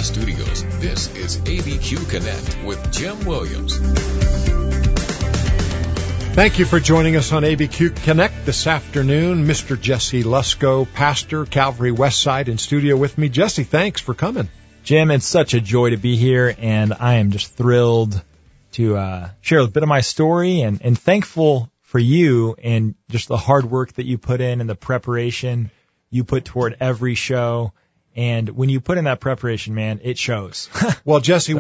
Podcast Studios, this is ABQ Connect with Jim Williams. Thank you for joining us on ABQ Connect this afternoon. Mr. Jesse Lusko, pastor, Calvary Westside, in studio with me. Jesse, thanks for coming. Jim, it's such a joy to be here, and I am just thrilled to share a bit of my story and thankful for you and just the hard work that you put in and the preparation you put toward every show. And when you put in that preparation, man, it shows. Well, Jesse,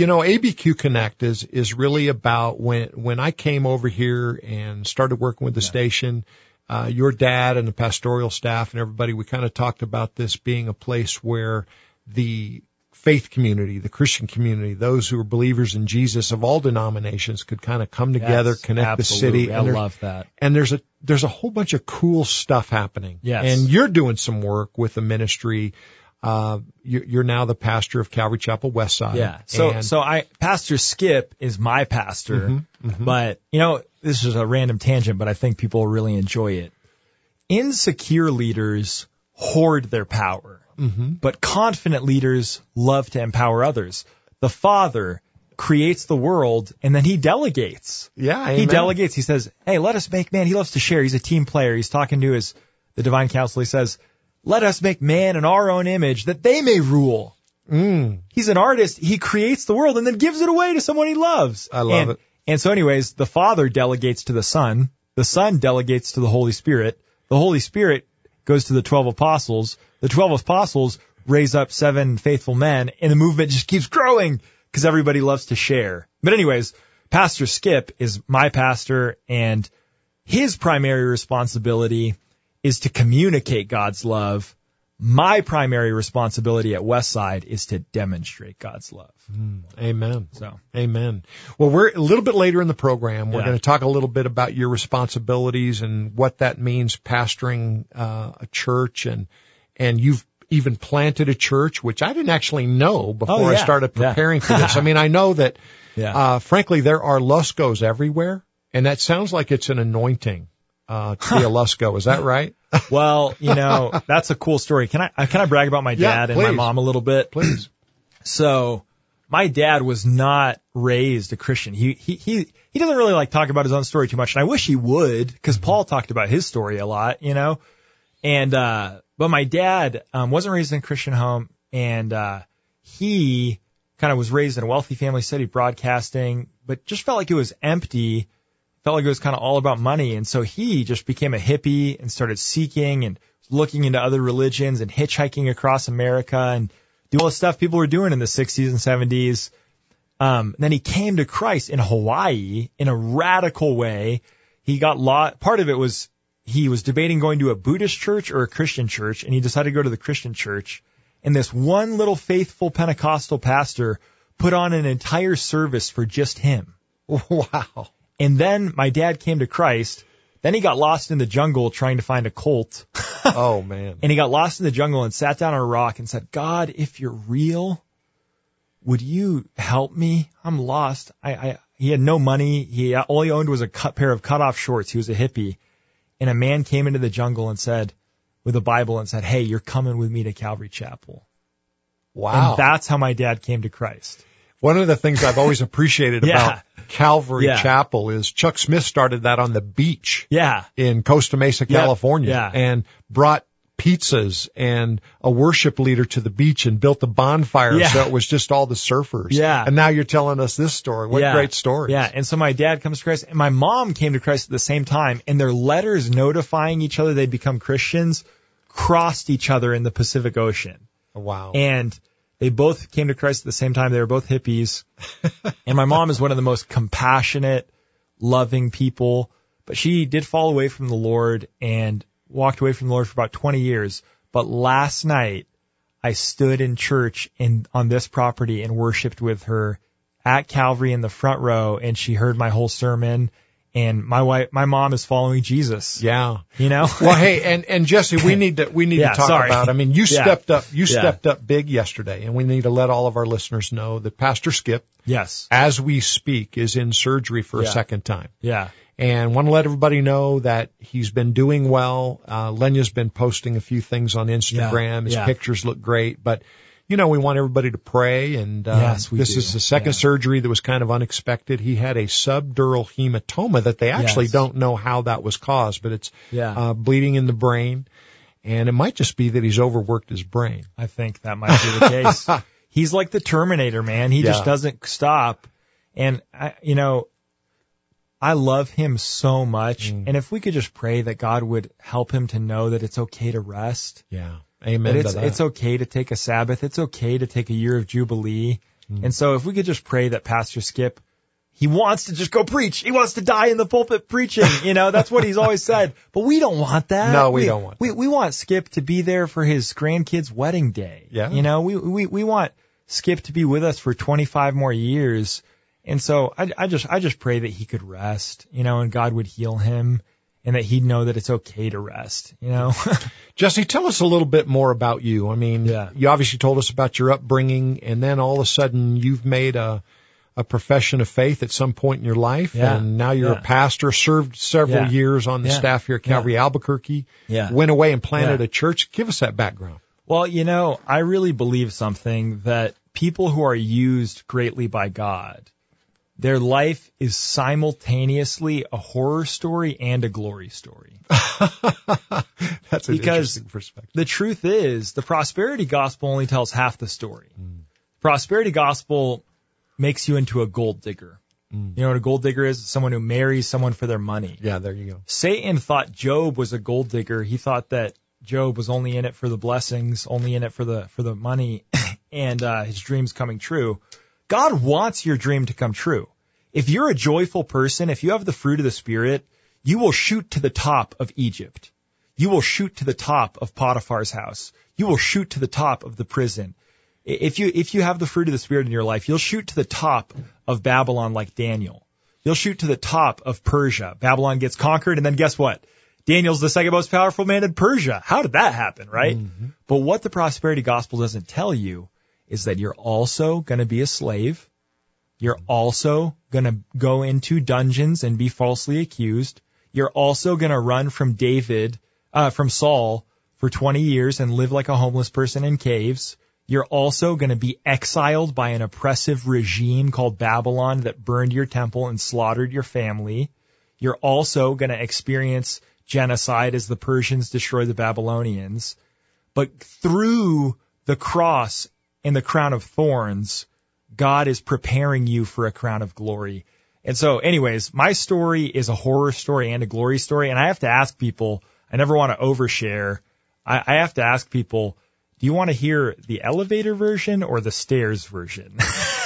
ABQ Connect is really about when I came over here and started working with the station, your dad and the pastoral staff and everybody, we kind of talked about this being a place where the faith community, the Christian community, those who are believers in Jesus of all denominations could kind of come together, connect absolutely. the city. I love that. And there's a whole bunch of cool stuff happening. Yes. And you're doing some work with the ministry. You're now the pastor of Calvary Chapel Westside. Yeah. So Pastor Skip is my pastor, but this is a random tangent, but I think people really enjoy it. Insecure leaders hoard their power, but confident leaders love to empower others. The Father creates the world and then he delegates. Yeah. Amen. He delegates. He says, hey, let us make man. He loves to share. He's a team player. He's talking to the divine council. He says, let us make man in our own image that they may rule. He's an artist. He creates the world and then gives it away to someone he loves. I love it. And so anyways, the Father delegates to the Son. The Son delegates to the Holy Spirit. The Holy Spirit goes to the 12 apostles. The 12 apostles raise up 7 faithful men, and the movement just keeps growing because everybody loves to share. But anyways, Pastor Skip is my pastor, and his primary responsibility is to communicate God's love. My primary responsibility at Westside is to demonstrate God's love. Amen. So, amen. Well, we're a little bit later in the program. We're going to talk a little bit about your responsibilities and what that means pastoring a church, and you've even planted a church, which I didn't actually know before I started preparing for this. I mean, I know that, frankly, there are Luskos everywhere, and that sounds like it's an anointing. To be a Lusko. Is that right? Well, that's a cool story. Can I brag about my dad and my mom a little bit? Please. So my dad was not raised a Christian. He doesn't really like talk about his own story too much. And I wish he would, because Paul talked about his story a lot, and, but my dad, wasn't raised in a Christian home, and, he kind of was raised in a wealthy family, studied broadcasting, but just felt like it was empty. Felt like it was kind of all about money. And so he just became a hippie and started seeking and looking into other religions and hitchhiking across America and doing all the stuff people were doing in the 60s and 70s. Then he came to Christ in Hawaii in a radical way. He got part of it was he was debating going to a Buddhist church or a Christian church, and he decided to go to the Christian church. And this one little faithful Pentecostal pastor put on an entire service for just him. Wow. And then my dad came to Christ. Then he got lost in the jungle trying to find a colt. Oh, man. And he got lost in the jungle and sat down on a rock and said, God, if you're real, would you help me? I'm lost. He had no money. All he owned was a pair of cut-off shorts. He was a hippie. And a man came into the jungle and said, with a Bible, and said, hey, you're coming with me to Calvary Chapel. Wow. And that's how my dad came to Christ. One of the things I've always appreciated about Calvary Chapel is Chuck Smith started that on the beach in Costa Mesa, California, and brought pizzas and a worship leader to the beach and built a bonfire so it was just all the surfers. Yeah. And now you're telling us this story. What great stories. Yeah, and so my dad comes to Christ, and my mom came to Christ at the same time, and their letters notifying each other they'd become Christians crossed each other in the Pacific Ocean. Wow. And they both came to Christ at the same time. They were both hippies. And my mom is one of the most compassionate, loving people. But she did fall away from the Lord and walked away from the Lord for about 20 years. But last night, I stood in church on this property and worshiped with her at Calvary in the front row. And she heard my whole sermon. And my mom is following Jesus. Yeah. Well, hey, and Jesse, we need to talk about, I mean, you stepped up big yesterday, and we need to let all of our listeners know that Pastor Skip, as we speak, is in surgery for a second time. Yeah. And want to let everybody know that he's been doing well. Lenya's been posting a few things on Instagram. His pictures look great, but we want everybody to pray, and Yes, we this do. is the second surgery that was kind of unexpected. He had a subdural hematoma that they actually Yes. don't know how that was caused, but it's Yeah. bleeding in the brain, and it might just be that he's overworked his brain. I think that might be the case. He's like the Terminator, man. He just doesn't stop. And I love him so much. And if we could just pray that God would help him to know that it's okay to rest. Yeah. Amen That to that. it's okay to take a Sabbath. It's okay to take a year of Jubilee. And so if we could just pray that Pastor Skip, he wants to just go preach. He wants to die in the pulpit preaching. That's what he's always said. But we don't want that. No, we don't want that. We want Skip to be there for his grandkids' wedding day. Yeah. We want Skip to be with us for 25 more years. And so I just pray that he could rest, and God would heal him, and that he'd know that it's okay to rest, Jesse, tell us a little bit more about you. I mean, you obviously told us about your upbringing, and then all of a sudden you've made a profession of faith at some point in your life, and now you're a pastor, served several years on the staff here at Calvary Albuquerque, went away and planted a church. Give us that background. Well, I really believe something, that people who are used greatly by God, their life is simultaneously a horror story and a glory story. That's an interesting perspective. The truth is, the prosperity gospel only tells half the story. Prosperity gospel makes you into a gold digger. You know what a gold digger is? It's someone who marries someone for their money. Yeah, there you go. Satan thought Job was a gold digger. He thought that Job was only in it for the blessings, only in it for the money, and his dreams coming true. God wants your dream to come true. If you're a joyful person, if you have the fruit of the Spirit, you will shoot to the top of Egypt. You will shoot to the top of Potiphar's house. You will shoot to the top of the prison. If you have the fruit of the Spirit in your life, you'll shoot to the top of Babylon like Daniel. You'll shoot to the top of Persia. Babylon gets conquered, and then guess what? Daniel's the second most powerful man in Persia. How did that happen, right? But what the prosperity gospel doesn't tell you is that you're also going to be a slave. You're also going to go into dungeons and be falsely accused. You're also going to run from from Saul for 20 years and live like a homeless person in caves. You're also going to be exiled by an oppressive regime called Babylon that burned your temple and slaughtered your family. You're also going to experience genocide as the Persians destroy the Babylonians. But through the cross and the crown of thorns, God is preparing you for a crown of glory. And so anyways, my story is a horror story and a glory story. And I have to ask people, I never want to overshare. I have to ask people, do you want to hear the elevator version or the stairs version?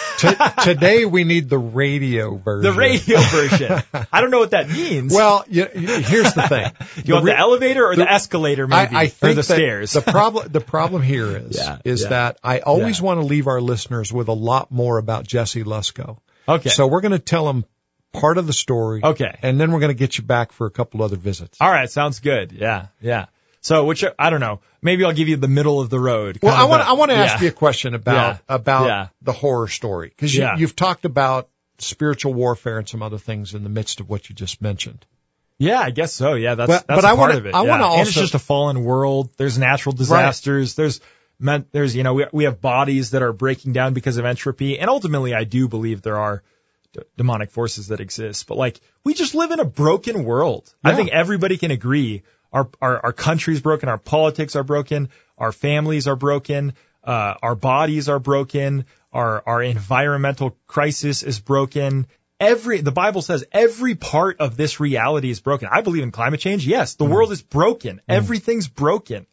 Today we need the radio version. The radio version. I don't know what that means. Well, here's the thing. You want the elevator or the escalator, maybe, I think or the stairs? The problem here is that I always want to leave our listeners with a lot more about Jesse Lusko. Okay. So we're going to tell them part of the story. Okay. And then we're going to get you back for a couple other visits. All right. Sounds good. Yeah. So, I don't know. Maybe I'll give you the middle of the road. Well, I want to ask you a question about the horror story, because you've talked about spiritual warfare and some other things in the midst of what you just mentioned. Yeah, I guess so. Yeah, that's but a part of it. I want to also, and it's just a fallen world. There's natural disasters. Right. There's we have bodies that are breaking down because of entropy, and ultimately, I do believe there are demonic forces that exist. But we just live in a broken world. Yeah. I think everybody can agree. Our country's broken, our politics are broken, our families are broken, our bodies are broken, our environmental crisis is broken. The Bible says every part of this reality is broken. I believe in climate change. Yes, the world is broken. Everything's broken.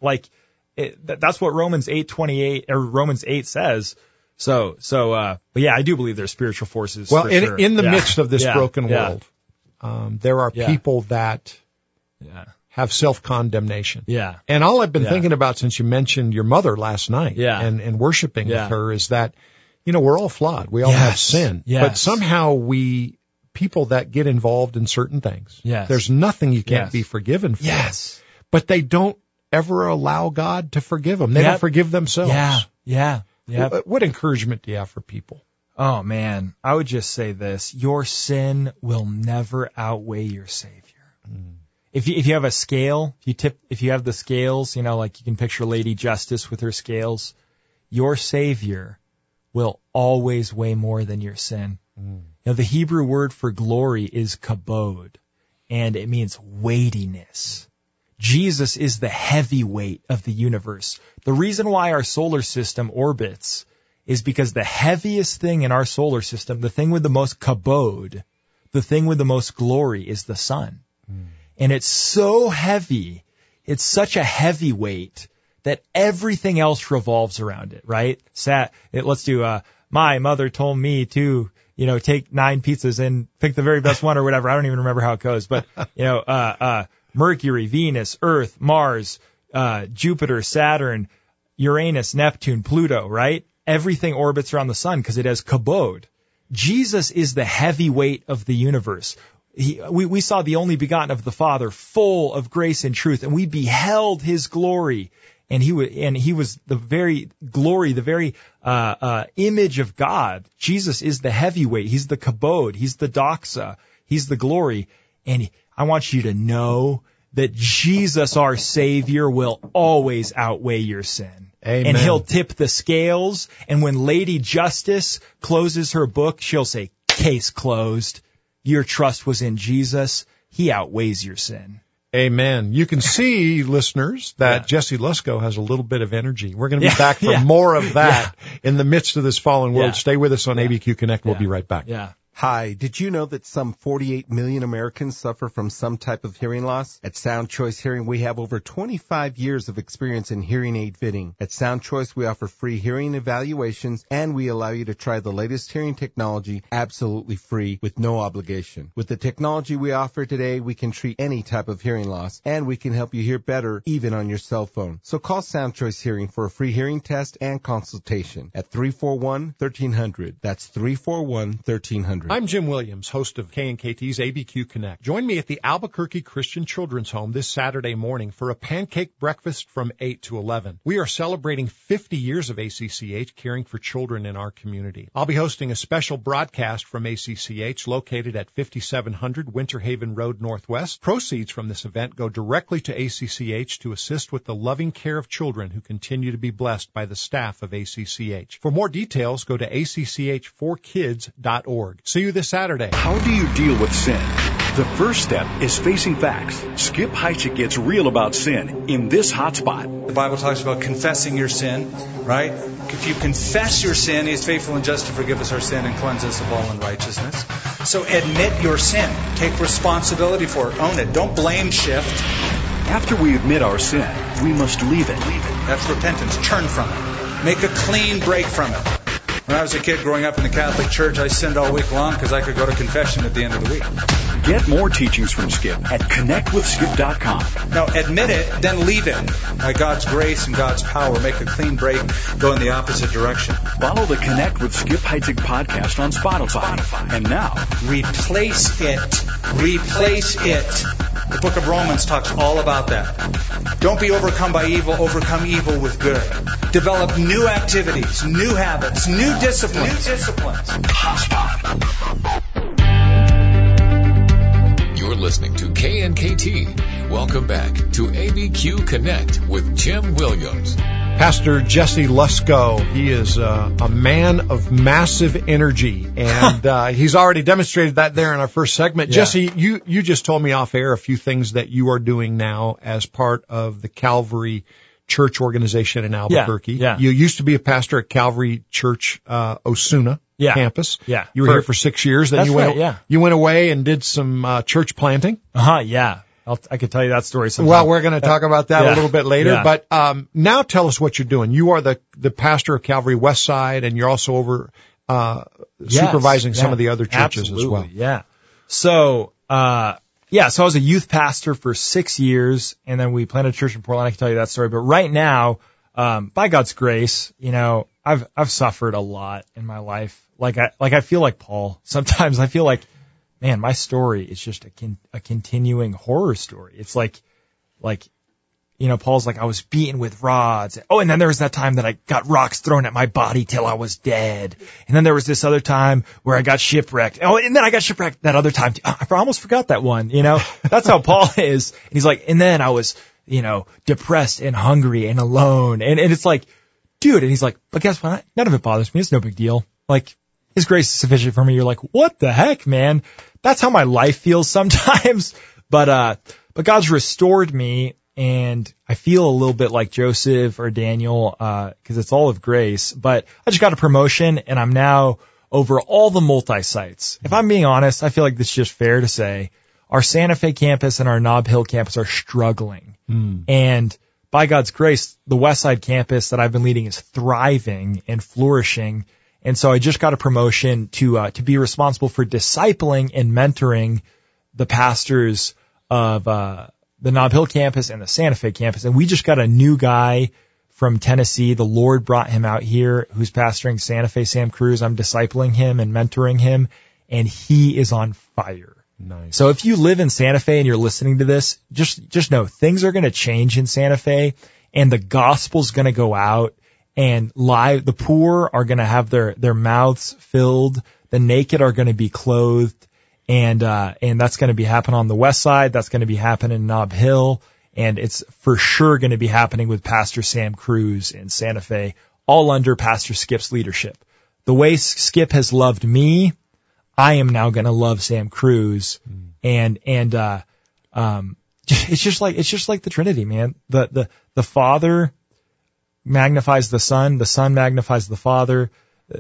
That's what Romans 8:28 or Romans 8 says. But yeah, I do believe there's spiritual forces. Well, for in sure. in the midst of this broken world, there are people that have self-condemnation. Yeah. And all I've been thinking about since you mentioned your mother last night and worshiping with her is that, we're all flawed. We all have sin. Yes. But somehow people that get involved in certain things, there's nothing you can't be forgiven for. Yes. But they don't ever allow God to forgive them. They don't forgive themselves. Yeah. What encouragement do you have for people? Oh, man. I would just say this. Your sin will never outweigh your Savior. If you have a scale, if you have the scales, you can picture Lady Justice with her scales. your Savior will always weigh more than your sin. Now, the Hebrew word for glory is kabod, and it means weightiness. Jesus is the heavyweight of the universe. The reason why our solar system orbits is because the heaviest thing in our solar system, the thing with the most kabod, the thing with the most glory, is the sun. And it's so heavy, it's such a heavy weight that everything else revolves around it, right? Let's do, my mother told me to, take 9 pizzas and pick the very best one or whatever. I don't even remember how it goes, but, Mercury, Venus, Earth, Mars, Jupiter, Saturn, Uranus, Neptune, Pluto, right? Everything orbits around the sun because it has kabod. Jesus is the heavyweight of the universe. We saw the only begotten of the Father, full of grace and truth, and we beheld his glory. And he was the very glory, the very image of God. Jesus is the heavyweight. He's the kabod. He's the doxa. He's the glory. And I want you to know that Jesus, our Savior, will always outweigh your sin. Amen. And he'll tip the scales. And when Lady Justice closes her book, she'll say, case closed. Your trust was in Jesus. He outweighs your sin. Amen. You can see, listeners, that Jesse Lusko has a little bit of energy. We're going to be back for more of that in the midst of this fallen world. Stay with us on ABQ Connect. We'll be right back. Hi, did you know that some 48 million Americans suffer from some type of hearing loss? At Sound Choice Hearing, we have over 25 years of experience in hearing aid fitting. At Sound Choice, we offer free hearing evaluations, and we allow you to try the latest hearing technology absolutely free with no obligation. With the technology we offer today, we can treat any type of hearing loss, and we can help you hear better even on your cell phone. So call Sound Choice Hearing for a free hearing test and consultation at 341-1300. That's 341-1300. I'm Jim Williams, host of KNKT's ABQ Connect. Join me at the Albuquerque Christian Children's Home this Saturday morning for a pancake breakfast from 8 to 11. We are celebrating 50 years of ACCH caring for children in our community. I'll be hosting a special broadcast from ACCH located at 5700 Winter Haven Road Northwest. Proceeds from this event go directly to ACCH to assist with the loving care of children who continue to be blessed by the staff of ACCH. For more details, go to acch4kids.org. See you this Saturday. How do you deal with sin? The first step is facing facts. Skip Heitzig gets real about sin in this hotspot. The Bible talks about confessing your sin, right? If you confess your sin, He is faithful and just to forgive us our sin and cleanse us of all unrighteousness. So admit your sin. Take responsibility for it. Own it. Don't blame shift. After we admit our sin, we must leave it. That's repentance. Turn from it. Make a clean break from it. When I was a kid growing up in the Catholic Church, I sinned all week long because I could go to confession at the end of the week. Get more teachings from Skip at connectwithskip.com. Now, admit it, then leave it. By God's grace and God's power, make a clean break, go in the opposite direction. Follow the Connect with Skip Heitzig podcast on Spotify. And now, replace it. Replace it. The book of Romans talks all about that. Don't be overcome by evil, overcome evil with good. Develop new activities, new habits, new disciplines. You're listening to KNKT. Welcome back to ABQ Connect with Jim Williams. Pastor Jesse Lusko, he is a man of massive energy, and he's already demonstrated that there in our first segment. Yeah. Jesse, you just told me off air a few things that you are doing now as part of the Calvary Church organization in Albuquerque. Yeah. You used to be a pastor at Calvary Church Osuna campus. Yeah. You were here for 6 years. Then you went away and did some church planting. Yeah. I could tell you that story sometime. Well, we're going to talk about that a little bit later. Yeah. But now tell us what you're doing. You are the pastor of Calvary West Side, and you're also over supervising some of the other churches as well. Yeah. So, so I was a youth pastor for 6 years, and then we planted a church in Portland. I can tell you that story. But right now, by God's grace, I've suffered a lot in my life. I feel like Paul. Sometimes I feel like, man, my story is just a continuing horror story. It's like, Paul's like, I was beaten with rods. Oh, and then there was that time that I got rocks thrown at my body till I was dead. And then there was this other time where I got shipwrecked. Oh, and then I got shipwrecked that other time too. I almost forgot that one, That's how Paul is. And he's like, and then I was, depressed and hungry and alone. And it's like, dude. And he's like, but guess what? None of it bothers me. It's no big deal. Like, His grace is sufficient for me. You're like, what the heck, man? That's how my life feels sometimes. But God's restored me, and I feel a little bit like Joseph or Daniel, cause it's all of grace. But I just got a promotion, and I'm now over all the multi-sites. If I'm being honest, I feel like this is just fair to say our Santa Fe campus and our Nob Hill campus are struggling. And by God's grace, the Westside campus that I've been leading is thriving and flourishing. And so I just got a promotion to be responsible for discipling and mentoring the pastors of the Nob Hill campus and the Santa Fe campus. And we just got a new guy from Tennessee. The Lord brought him out here who's pastoring Santa Fe, Sam Cruz. I'm discipling him and mentoring him, and he is on fire. Nice. So if you live in Santa Fe and you're listening to this, just know things are going to change in Santa Fe, and the gospel's going to go out, and the poor are going to have their mouths filled. The naked are going to be clothed, and that's going to be happening on the west side. That's going to be happening in Nob Hill, and it's for sure going to be happening with Pastor Sam Cruz in Santa Fe, all under Pastor Skip's leadership. The way Skip has loved me, I am now going to love Sam Cruz, and it's just like the Trinity, man. The Father magnifies the Son magnifies the Father.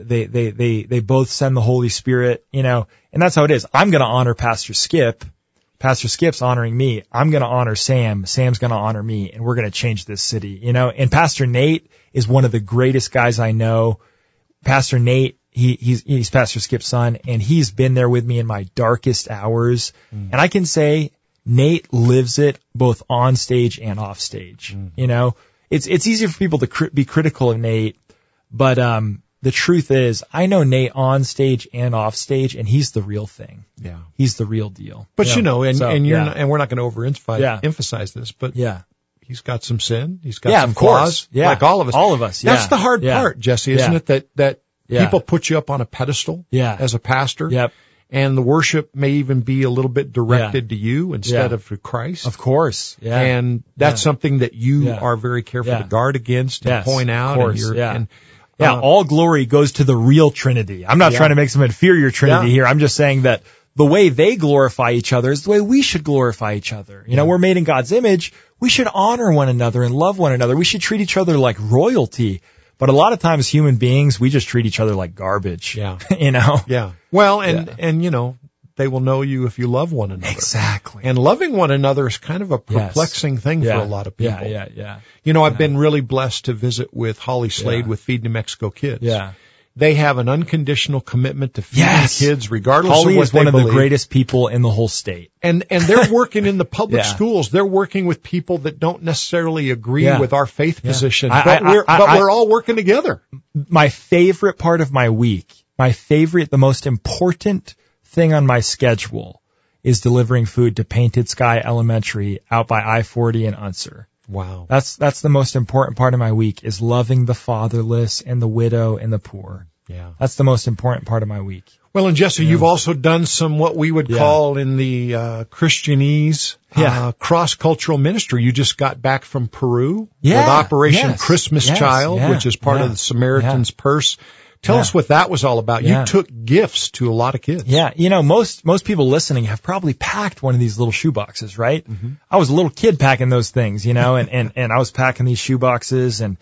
They both send the Holy Spirit, and that's how it is. I'm going to honor Pastor Skip. Pastor Skip's honoring me. I'm going to honor Sam. Sam's going to honor me, and we're going to change this city, And Pastor Nate is one of the greatest guys I know. Pastor Nate, he's Pastor Skip's son, and he's been there with me in my darkest hours. And I can say Nate lives it both on stage and off stage. It's easy for people to be critical of Nate, but the truth is I know Nate on stage and off stage, and he's the real thing. Yeah, he's the real deal. But and we're not going to emphasize this, but he's got some sin. He's got some flaws, like all of us. All of us. That's the hard part, Jesse, isn't it? That people put you up on a pedestal as a pastor. Yep. And the worship may even be a little bit directed to you instead of to Christ. Of course. Yeah. And that's something that you are very careful to guard against and point out. Of course. All glory goes to the real Trinity. I'm not trying to make some inferior Trinity here. I'm just saying that the way they glorify each other is the way we should glorify each other. We're made in God's image. We should honor one another and love one another. We should treat each other like royalty. But a lot of times human beings, we just treat each other like garbage. Yeah. Yeah. Well, and they will know you if you love one another. Exactly. And loving one another is kind of a perplexing thing for a lot of people. Yeah. I've been really blessed to visit with Holly Slade with Feed New Mexico Kids. Yeah. They have an unconditional commitment to feeding kids regardless Holly of what is one of the greatest people in the whole state. And they're working in the public schools. They're working with people that don't necessarily agree with our faith position. But we're all working together. My favorite part of my week, the most important thing on my schedule is delivering food to Painted Sky Elementary out by I-40 in Unser. Wow. That's the most important part of my week, is loving the fatherless and the widow and the poor. Yeah. That's the most important part of my week. Well, and Jesse, you've also done some what we would call in the Christianese cross-cultural ministry. You just got back from Peru with Operation Christmas Child, which is part of the Samaritan's Purse. Tell us what that was all about. You took gifts to a lot of kids. Yeah. Most people listening have probably packed one of these little shoe boxes, right? Mm-hmm. I was a little kid packing those things, and I was packing these shoe boxes and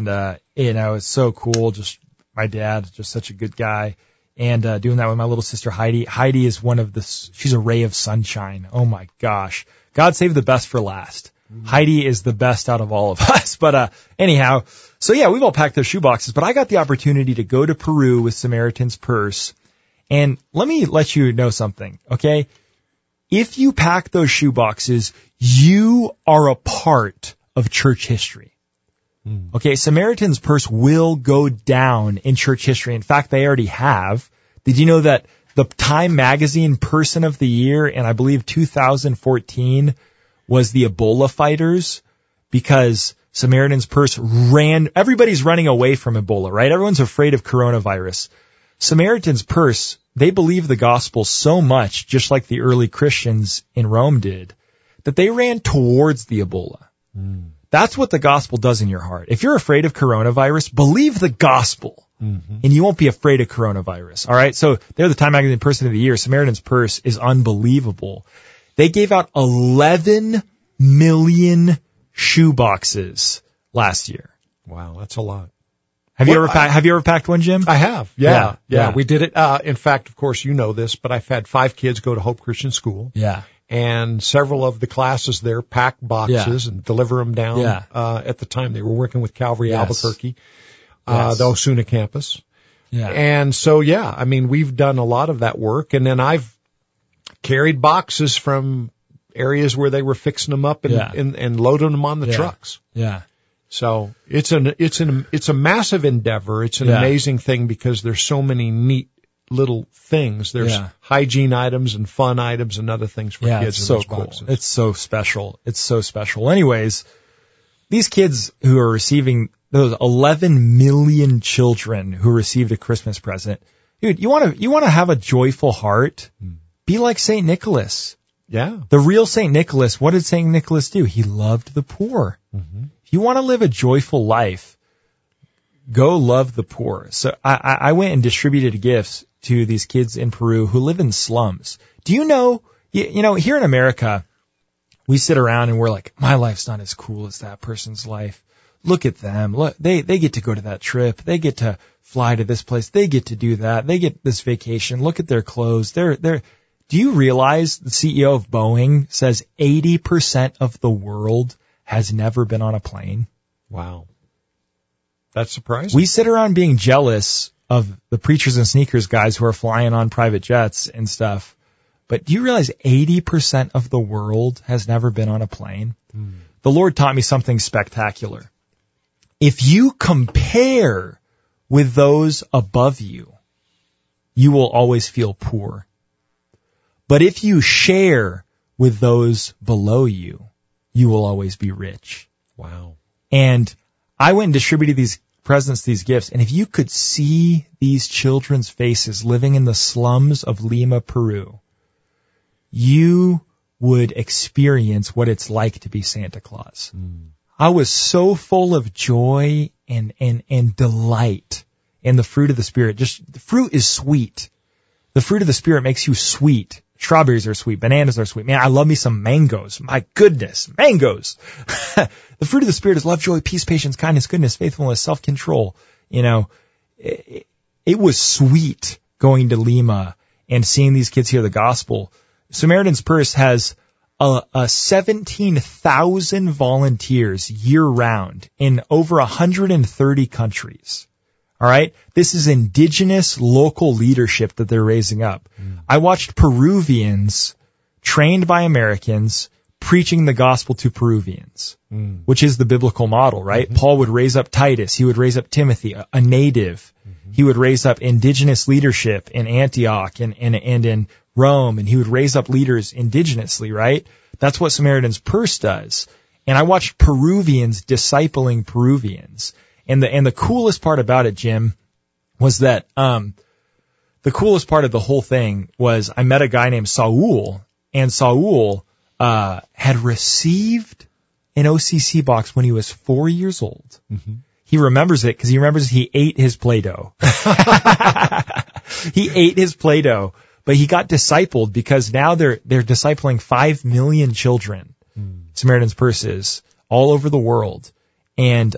it's so cool. Just my dad, just such a good guy. And, doing that with my little sister Heidi. Heidi is she's a ray of sunshine. Oh my gosh. God saved the best for last. Mm-hmm. Heidi is the best out of all of us. But, anyhow, so we've all packed those shoe boxes, but I got the opportunity to go to Peru with Samaritan's Purse. And let me let you know something, okay? If you pack those shoe boxes, you are a part of church history. Okay, Samaritan's Purse will go down in church history. In fact, they already have. Did you know that the Time Magazine Person of the Year in, I believe, 2014 was the Ebola fighters? Because Samaritan's Purse everybody's running away from Ebola, right? Everyone's afraid of coronavirus. Samaritan's Purse, they believe the gospel so much, just like the early Christians in Rome did, that they ran towards the Ebola. That's what the gospel does in your heart. If you're afraid of coronavirus, believe the gospel, and you won't be afraid of coronavirus. All right. So they're the Time Magazine Person of the Year. Samaritan's Purse is unbelievable. They gave out 11 million shoe boxes last year. Wow, that's a lot. Have you ever packed one, Jim? I have. Yeah. We did it. In fact, of course, you know this, but I've had 5 kids go to Hope Christian School. Yeah. And several of the classes there pack boxes and deliver them down. At the time they were working with Calvary Albuquerque, the Osuna campus. Yeah. And so, I mean, we've done a lot of that work, and then I've carried boxes from areas where they were fixing them up and loading them on the trucks. Yeah. So it's a massive endeavor. It's an amazing thing because there's so many neat little things. There's hygiene items and fun items and other things for kids in those boxes. It's so special. It's so special. Anyways, these kids who are receiving those 11 million children who received a Christmas present, dude, you want to have a joyful heart? Be like St. Nicholas. Yeah. The real St. Nicholas, what did St. Nicholas do? He loved the poor. If you want to live a joyful life, go love the poor. So I went and distributed gifts to these kids in Peru who live in slums. Do you know, here in America, we sit around and we're like, my life's not as cool as that person's life. Look at them. Look, they get to go to that trip. They get to fly to this place. They get to do that. They get this vacation. Look at their clothes. Do you realize the CEO of Boeing says 80% of the world has never been on a plane? Wow. That's surprising. We sit around being jealous of the preachers and sneakers guys who are flying on private jets and stuff. But do you realize 80% of the world has never been on a plane? The Lord taught me something spectacular. If you compare with those above you, you will always feel poor. But if you share with those below you, you will always be rich. Wow. And I went and distributed these presents, these gifts, and if you could see these children's faces living in the slums of Lima, Peru, you would experience what it's like to be Santa Claus. I was so full of joy and delight in the fruit of the Spirit. The fruit is sweet. The fruit of the Spirit makes you sweet. Strawberries are sweet. Bananas are sweet. Man, I love me some mangoes. My goodness, mangoes. The fruit of the Spirit is love, joy, peace, patience, kindness, goodness, faithfulness, self-control. It was sweet going to Lima and seeing these kids hear the gospel. Samaritan's Purse has 17,000 volunteers year-round in over 130 countries. All right? This is indigenous local leadership that they're raising up. I watched Peruvians trained by Americans preaching the gospel to Peruvians, which is the biblical model, right? Paul would raise up Titus. He would raise up Timothy, a native. He would raise up indigenous leadership in Antioch and in Rome, and he would raise up leaders indigenously, right? That's what Samaritan's Purse does. And I watched Peruvians discipling Peruvians. And the coolest part about it, Jim, was that the coolest part of the whole thing was I met a guy named Saul, and Saul had received an OCC box when he was 4 years old. He remembers it because he remembers he ate his Play-Doh. He ate his Play-Doh, but he got discipled because now they're discipling 5 million children. Samaritan's Purse is all over the world, and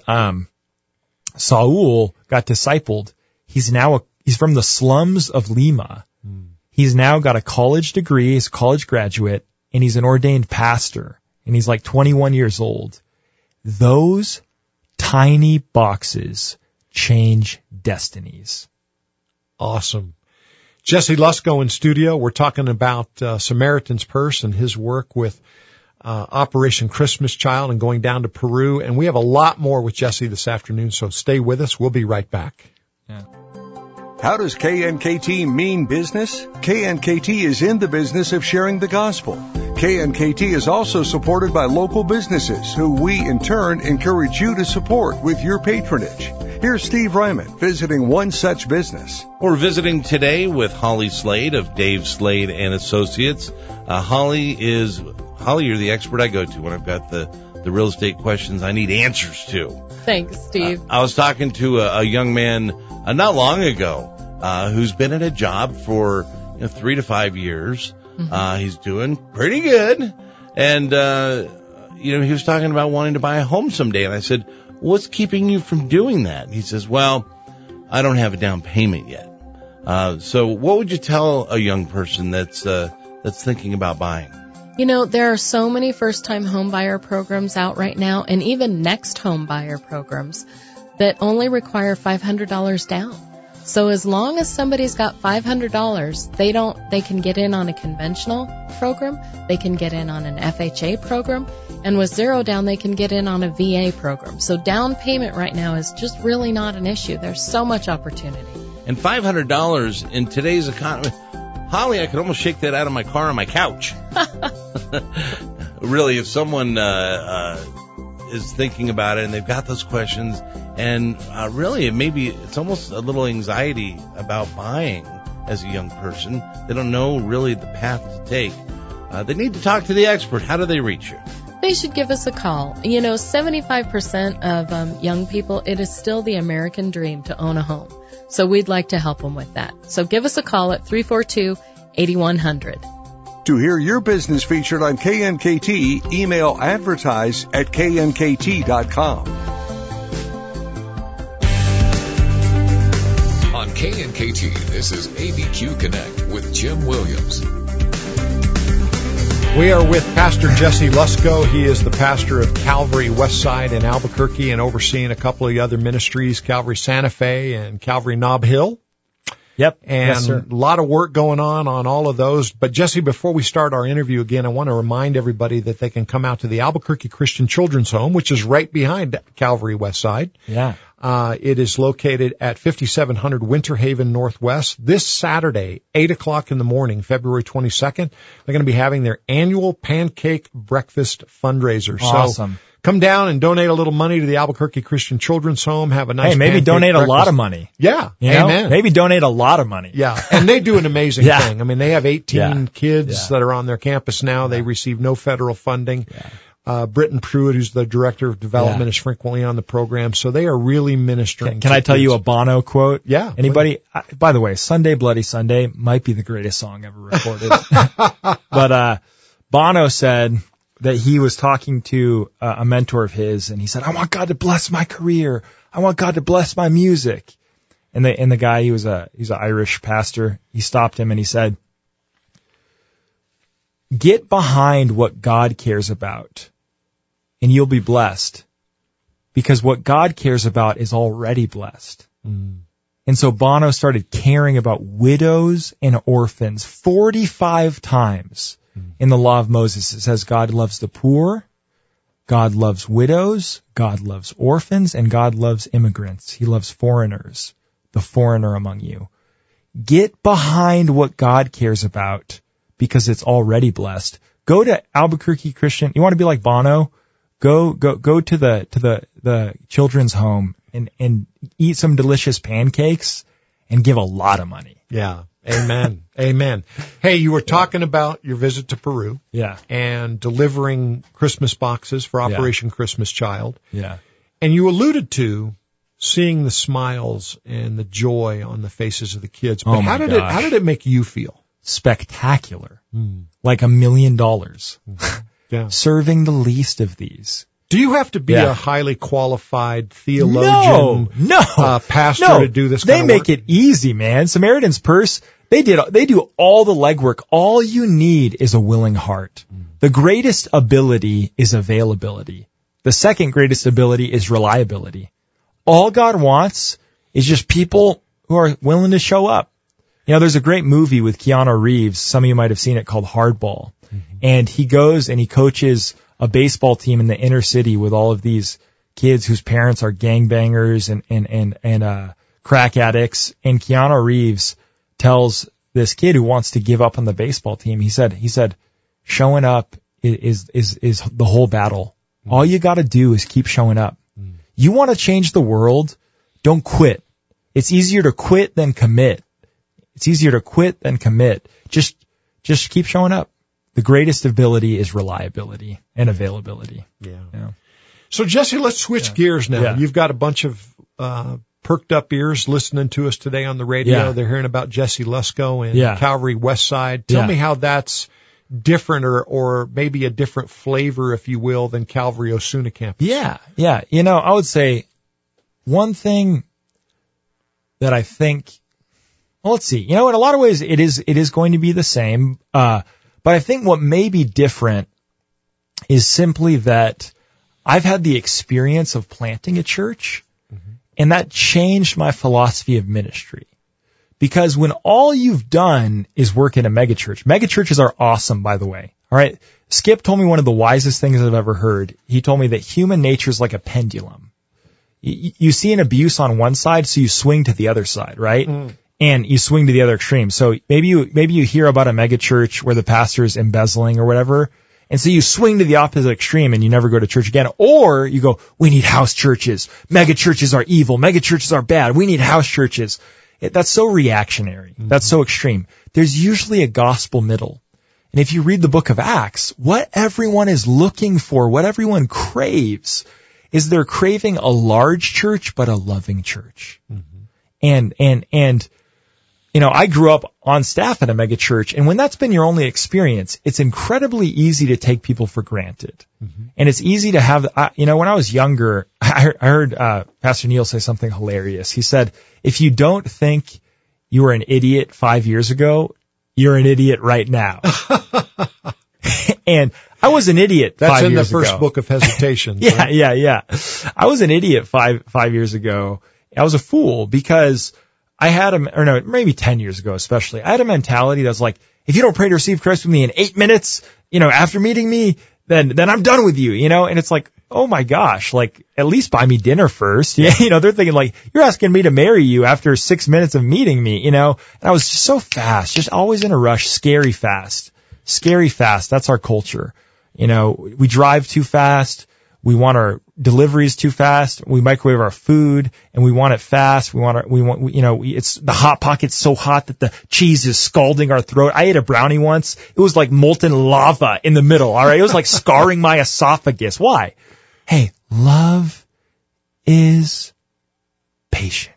Saul got discipled. He's from the slums of Lima. He's now got a college degree, he's a college graduate, and he's an ordained pastor, and he's like 21 years old. Those tiny boxes change destinies. Awesome. Jesse Lusko in studio. We're talking about Samaritan's Purse and his work with Operation Christmas Child and going down to Peru. And we have a lot more with Jesse this afternoon, so stay with us. We'll be right back. Yeah. How does KNKT mean business? KNKT is in the business of sharing the gospel. KNKT is also supported by local businesses who we, in turn, encourage you to support with your patronage. Here's Steve Ryman visiting one such business. We're visiting today with Holly Slade of Dave Slade and Associates. Holly, you're the expert I go to when I've got the the real estate questions I need answers to. Thanks, Steve. I was talking to a young man not long ago who's been at a job for 3 to 5 years. Mm-hmm. He's doing pretty good. And, he was talking about wanting to buy a home someday. And I said, what's keeping you from doing that? And he says, well, I don't have a down payment yet. So what would you tell a young person that's thinking about buying? There are so many first-time home buyer programs out right now, and even next home buyer programs that only require $500 down. So as long as somebody's got $500, they can get in on a conventional program, they can get in on an FHA program, and with zero down, they can get in on a VA program. So down payment right now is just really not an issue. There's so much opportunity. And $500 in today's economy, Holly, I could almost shake that out of my car on my couch. Really, if someone is thinking about it and they've got those questions, and really it's almost a little anxiety about buying as a young person. They don't know really the path to take. They need to talk to the expert. How do they reach you? They should give us a call. 75% of young people, it is still the American dream to own a home. So we'd like to help them with that. So give us a call at 342-8100. To hear your business featured on KNKT, email advertise@knkt.com. On KNKT, this is ABQ Connect with Jim Williams. We are with Pastor Jesse Lusko. He is the pastor of Calvary Westside in Albuquerque and overseeing a couple of the other ministries, Calvary Santa Fe and Calvary Nob Hill. Yep. And yes, a lot of work going on all of those. But Jesse, before we start our interview again, I want to remind everybody that they can come out to the Albuquerque Christian Children's Home, which is right behind Calvary Westside. Yeah. It is located at 5700 Winter Haven Northwest. This Saturday, 8 o'clock in the morning, February 22nd, they're going to be having their annual pancake breakfast fundraiser. Awesome. So come down and donate a little money to the Albuquerque Christian Children's Home. Have a nice maybe donate breakfast. A lot of money. Yeah. Amen. Maybe donate a lot of money. Yeah. And they do an amazing Yeah. thing. I mean, they have 18 kids Yeah. that are on their campus now. They receive no federal funding. Yeah. Britton Pruitt, who's the director of development, is frequently on the program. So they are really ministering. Can I tell you a Bono quote? Yeah. Anybody? By the way, Sunday Bloody Sunday might be the greatest song ever recorded. But Bono said that he was talking to a mentor of his, and he said, "I want God to bless my career. I want God to bless my music." And the guy, he's an Irish pastor. He stopped him and he said, "Get behind what God cares about, and you'll be blessed, because what God cares about is already blessed." Mm. And so Bono started caring about widows and orphans 45 times. In the law of Moses, it says God loves the poor, God loves widows, God loves orphans, and God loves immigrants. He loves foreigners, the foreigner among you. Get behind what God cares about, because it's already blessed. Go to Albuquerque Christian. You want to be like Bono? Go to the children's home and eat some delicious pancakes and give a lot of money. Yeah. Amen. Amen. Hey, you were talking about your visit to Peru. Yeah. And delivering Christmas boxes for Operation Christmas Child. Yeah. And you alluded to seeing the smiles and the joy on the faces of the kids. But how did it make you feel? Spectacular. Like $1 million. Yeah. Serving the least of these. Do you have to be a highly qualified theologian, pastor to do this kind of work? They make it easy, man. Samaritan's Purse, they do all the legwork. All you need is a willing heart. The greatest ability is availability. The second greatest ability is reliability. All God wants is just people who are willing to show up. There's a great movie with Keanu Reeves. Some of you might have seen it, called Hardball. And he goes and he coaches a baseball team in the inner city with all of these kids whose parents are gangbangers and crack addicts. And Keanu Reeves tells this kid who wants to give up on the baseball team, he said, showing up is the whole battle. All you got to do is keep showing up. You want to change the world? Don't quit. It's easier to quit than commit. Just keep showing up. the greatest ability is reliability and availability. Yeah. So Jesse, let's switch gears now. You've got a bunch of perked up ears listening to us today on the radio. Yeah. They're hearing about Jesse Lusko and Calvary Westside. Tell me how that's different or maybe a different flavor, if you will, than Calvary Osuna campus. Yeah. I would say one thing that I think, well, let's see. In a lot of ways it is going to be the same. But I think what may be different is simply that I've had the experience of planting a church, and that changed my philosophy of ministry. Because when all you've done is work in a megachurch, megachurches are awesome, by the way. All right. Skip told me one of the wisest things I've ever heard. He told me that human nature is like a pendulum. You see an abuse on one side, so you swing to the other side, right? And you swing to the other extreme. So maybe you hear about a megachurch where the pastor is embezzling or whatever, and so you swing to the opposite extreme and you never go to church again. Or you go, we need house churches. Mega churches are evil. Mega churches are bad. We need house churches. That's so reactionary. That's so extreme. There's usually a gospel middle. And if you read the book of Acts, what everyone is looking for, what everyone craves, is they're craving a large church, but a loving church. And I grew up on staff at a mega church, and when that's been your only experience, it's incredibly easy to take people for granted. And it's easy to have, when I was younger, I heard Pastor Neil say something hilarious. He said, if you don't think you were an idiot 5 years ago, you're an idiot right now. And I was an idiot 5 years ago. That's in the first book of Hesitations. Yeah. I was an idiot five years ago. I was a fool because I had maybe 10 years ago especially, I had a mentality that was like, if you don't pray to receive Christ with me in 8 minutes, after meeting me, then I'm done with you, and it's like, oh my gosh, like, at least buy me dinner first. They're thinking like, you're asking me to marry you after 6 minutes of meeting me, and I was just so fast, just always in a rush, scary fast. That's our culture. We drive too fast. We want our deliveries too fast. We microwave our food and we want it fast. It's the Hot Pocket's so hot that the cheese is scalding our throat. I ate a brownie once. It was like molten lava in the middle. All right. It was like scarring my esophagus. Why? Hey, love is patient.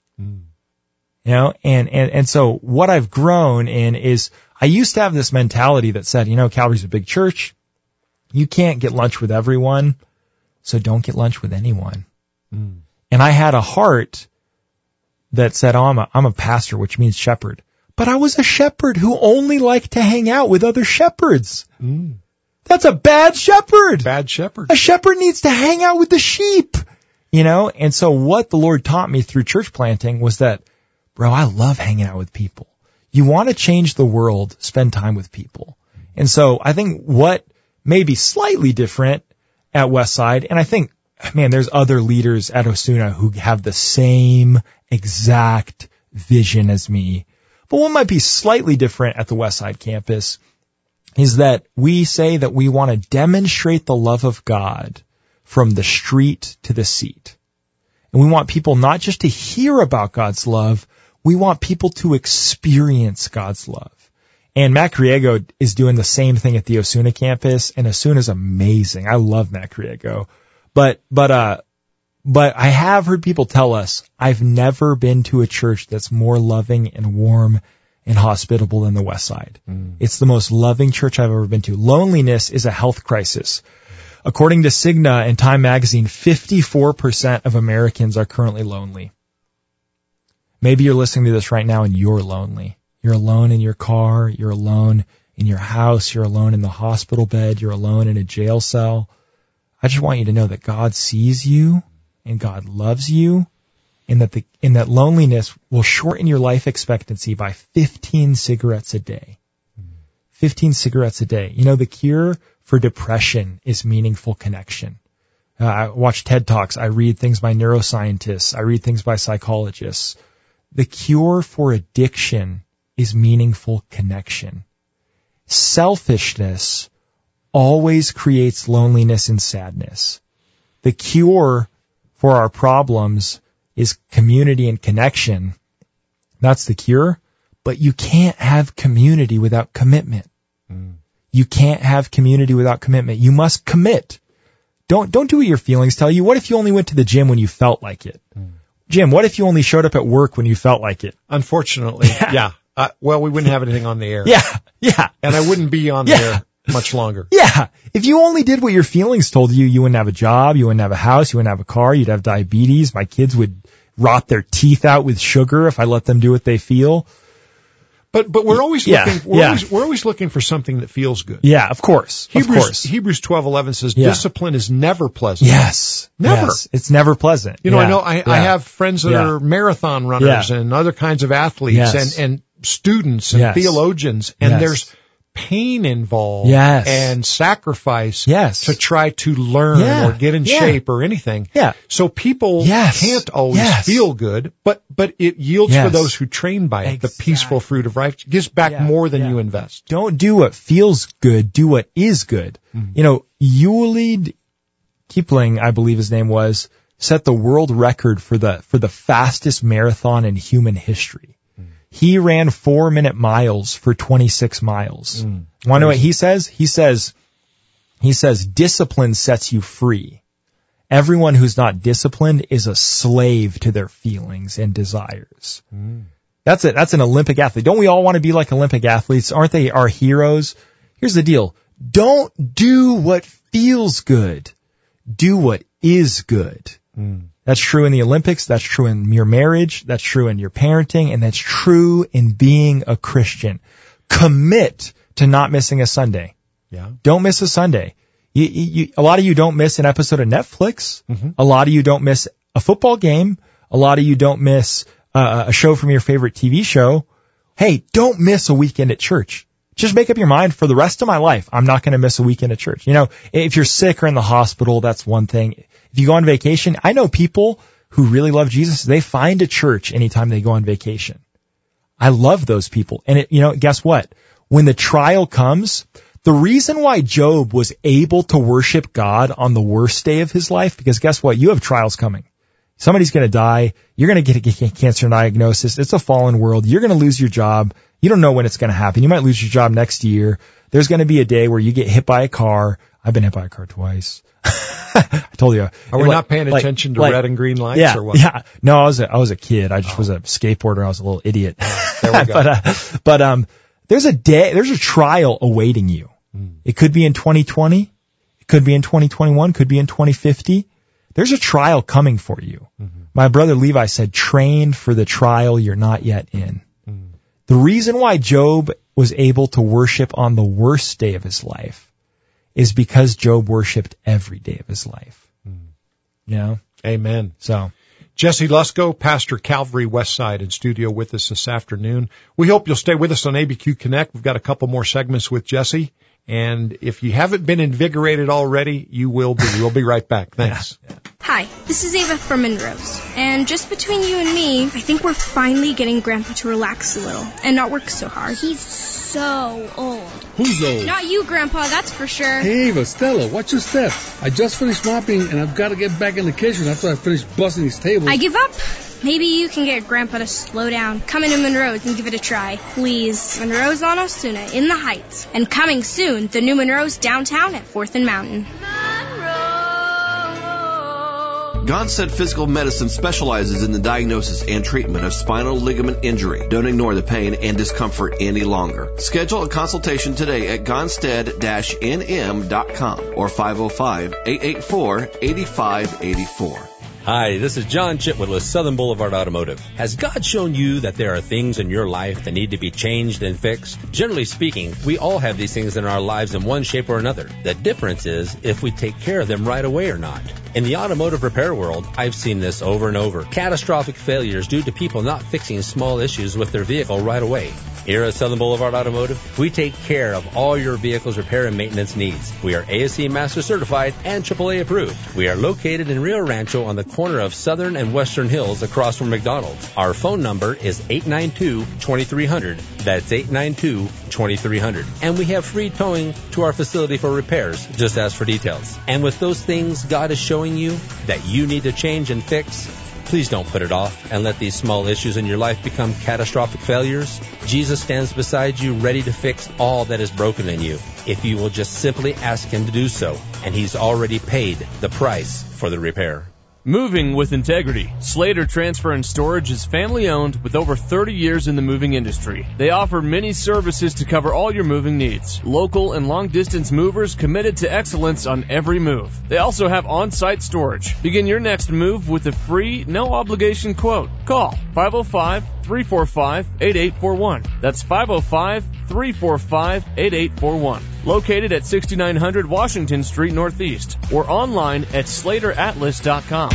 And so what I've grown in is I used to have this mentality that said, Calvary's a big church. You can't get lunch with everyone. So don't get lunch with anyone. And I had a heart that said, I'm a pastor, which means shepherd. But I was a shepherd who only liked to hang out with other shepherds. That's a bad shepherd. Bad shepherd. A shepherd needs to hang out with the sheep, And so what the Lord taught me through church planting was that, bro, I love hanging out with people. You want to change the world, spend time with people. And so I think what may be slightly different at Westside, and I think, there's other leaders at Osuna who have the same exact vision as me. But what might be slightly different at the Westside campus is that we say that we want to demonstrate the love of God from the street to the seat. And we want people not just to hear about God's love, we want people to experience God's love. And Matt Griego is doing the same thing at the Osuna campus, and Osuna is amazing. I love Matt Griego. But I have heard people tell us, I've never been to a church that's more loving and warm and hospitable than the Westside. It's the most loving church I've ever been to. Loneliness is a health crisis. According to Cigna and Time Magazine, 54% of Americans are currently lonely. Maybe you're listening to this right now and you're lonely. You're alone in your car. You're alone in your house. You're alone in the hospital bed. You're alone in a jail cell. I just want you to know that God sees you and God loves you, and that loneliness will shorten your life expectancy by 15 cigarettes a day. 15 cigarettes a day. The cure for depression is meaningful connection. I watch TED Talks. I read things by neuroscientists. I read things by psychologists. The cure for addiction is meaningful connection. Selfishness always creates loneliness and sadness. The cure for our problems is community and connection. That's the cure. But you can't have community without commitment. You can't have community without commitment. You must commit. Don't do what your feelings tell you. What if you only went to the gym when you felt like it? Jim, what if you only showed up at work when you felt like it? Unfortunately, yeah. Well, we wouldn't have anything on the air. Yeah. And I wouldn't be on the air much longer. Yeah. If you only did what your feelings told you, you wouldn't have a job, you wouldn't have a house, you wouldn't have a car, you'd have diabetes. My kids would rot their teeth out with sugar if I let them do what they feel. But we're always looking. We're always looking for something that feels good. Yeah, of course. Hebrews 12:11 says discipline is never pleasant. Yes, never. Yes. It's never pleasant. You know, I know. I have friends that are marathon runners and other kinds of athletes and students and theologians, and there's pain involved and sacrifice to try to learn or get in shape or anything. Yeah. So people can't always feel good, but it yields for those who train by it. The peaceful fruit of righteousness gives back more than you invest. Don't do what feels good, do what is good. Mm-hmm. You know, Ewald Kipling, I believe his name was, set the world record for the fastest marathon in human history. He ran 4-minute miles for 26 miles. Want to know what he says? He says, discipline sets you free. Everyone who's not disciplined is a slave to their feelings and desires. That's it. That's an Olympic athlete. Don't we all want to be like Olympic athletes? Aren't they our heroes? Here's the deal. Don't do what feels good. Do what is good. That's true in the Olympics. That's true in your marriage. That's true in your parenting. And that's true in being a Christian. Commit to not missing a Sunday. Yeah. Don't miss a Sunday. A lot of you don't miss an episode of Netflix. Mm-hmm. A lot of you don't miss a football game. A lot of you don't miss a show from your favorite TV show. Hey, don't miss a weekend at church. Just make up your mind, for the rest of my life, I'm not going to miss a weekend at church. You know, if you're sick or in the hospital, that's one thing. If you go on vacation, I know people who really love Jesus. They find a church anytime they go on vacation. I love those people. And guess what? When the trial comes, the reason why Job was able to worship God on the worst day of his life, because guess what? You have trials coming. Somebody's going to die. You're going to get a cancer diagnosis. It's a fallen world. You're going to lose your job. You don't know when it's going to happen. You might lose your job next year. There's going to be a day where you get hit by a car. I've been hit by a car twice. I told you. Are we not paying attention to red and green lights or what? Yeah. No, I was a kid. I just was a skateboarder. I was a little idiot. There we go. but there's a trial awaiting you. It could be in 2020. It could be in 2021. Could be in 2050. There's a trial coming for you. Mm-hmm. My brother Levi said, train for the trial you're not yet in. Mm-hmm. The reason why Job was able to worship on the worst day of his life is because Job worshiped every day of his life. Mm-hmm. You know? Amen. So, Jesse Lusko, pastor Calvary Westside, in studio with us this afternoon. We hope you'll stay with us on ABQ Connect. We've got a couple more segments with Jesse. And if you haven't been invigorated already, you will be. We'll be right back. Thanks. Yeah. Hi, this is Ava from Monroe's. And just between you and me, I think we're finally getting Grandpa to relax a little and not work so hard. He's so old. Who's old? Not you, Grandpa, that's for sure. Hey, Ava, Stella, watch your step. I just finished mopping, and I've got to get back in the kitchen after I finish busting these tables. I give up. Maybe you can get Grandpa to slow down. Come into Monroe's and give it a try. Please. Monroe's on Osuna in the Heights. And coming soon, the new Monroe's downtown at 4th and Mountain. Gonstead Physical Medicine specializes in the diagnosis and treatment of spinal ligament injury. Don't ignore the pain and discomfort any longer. Schedule a consultation today at gonstead-nm.com or 505-884-8584. Hi, this is John Chitwood with Southern Boulevard Automotive. Has God shown you that there are things in your life that need to be changed and fixed? Generally speaking, we all have these things in our lives in one shape or another. The difference is if we take care of them right away or not. In the automotive repair world, I've seen this over and over. Catastrophic failures due to people not fixing small issues with their vehicle right away. Here at Southern Boulevard Automotive, we take care of all your vehicle's repair and maintenance needs. We are ASE Master Certified and AAA approved. We are located in Rio Rancho on the corner of Southern and Western Hills across from McDonald's. Our phone number is 892-2300. That's 892-2300. And we have free towing to our facility for repairs. Just ask for details. And with those things God is showing you that you need to change and fix, Please don't put it off and let these small issues in your life become catastrophic failures. Jesus stands beside you, ready to fix all that is broken in you, if you will just simply ask Him to do so, and He's already paid the price for the repair. Moving with integrity. Slater Transfer and Storage is family owned with over 30 years in the moving industry. They offer many services to cover all your moving needs. Local and long distance movers committed to excellence on every move. They also have on-site storage. Begin your next move with a free, no obligation quote. Call 505-345-8841. That's 505-345-8841. Located at 6900 Washington Street Northeast or online at SlaterAtlas.com.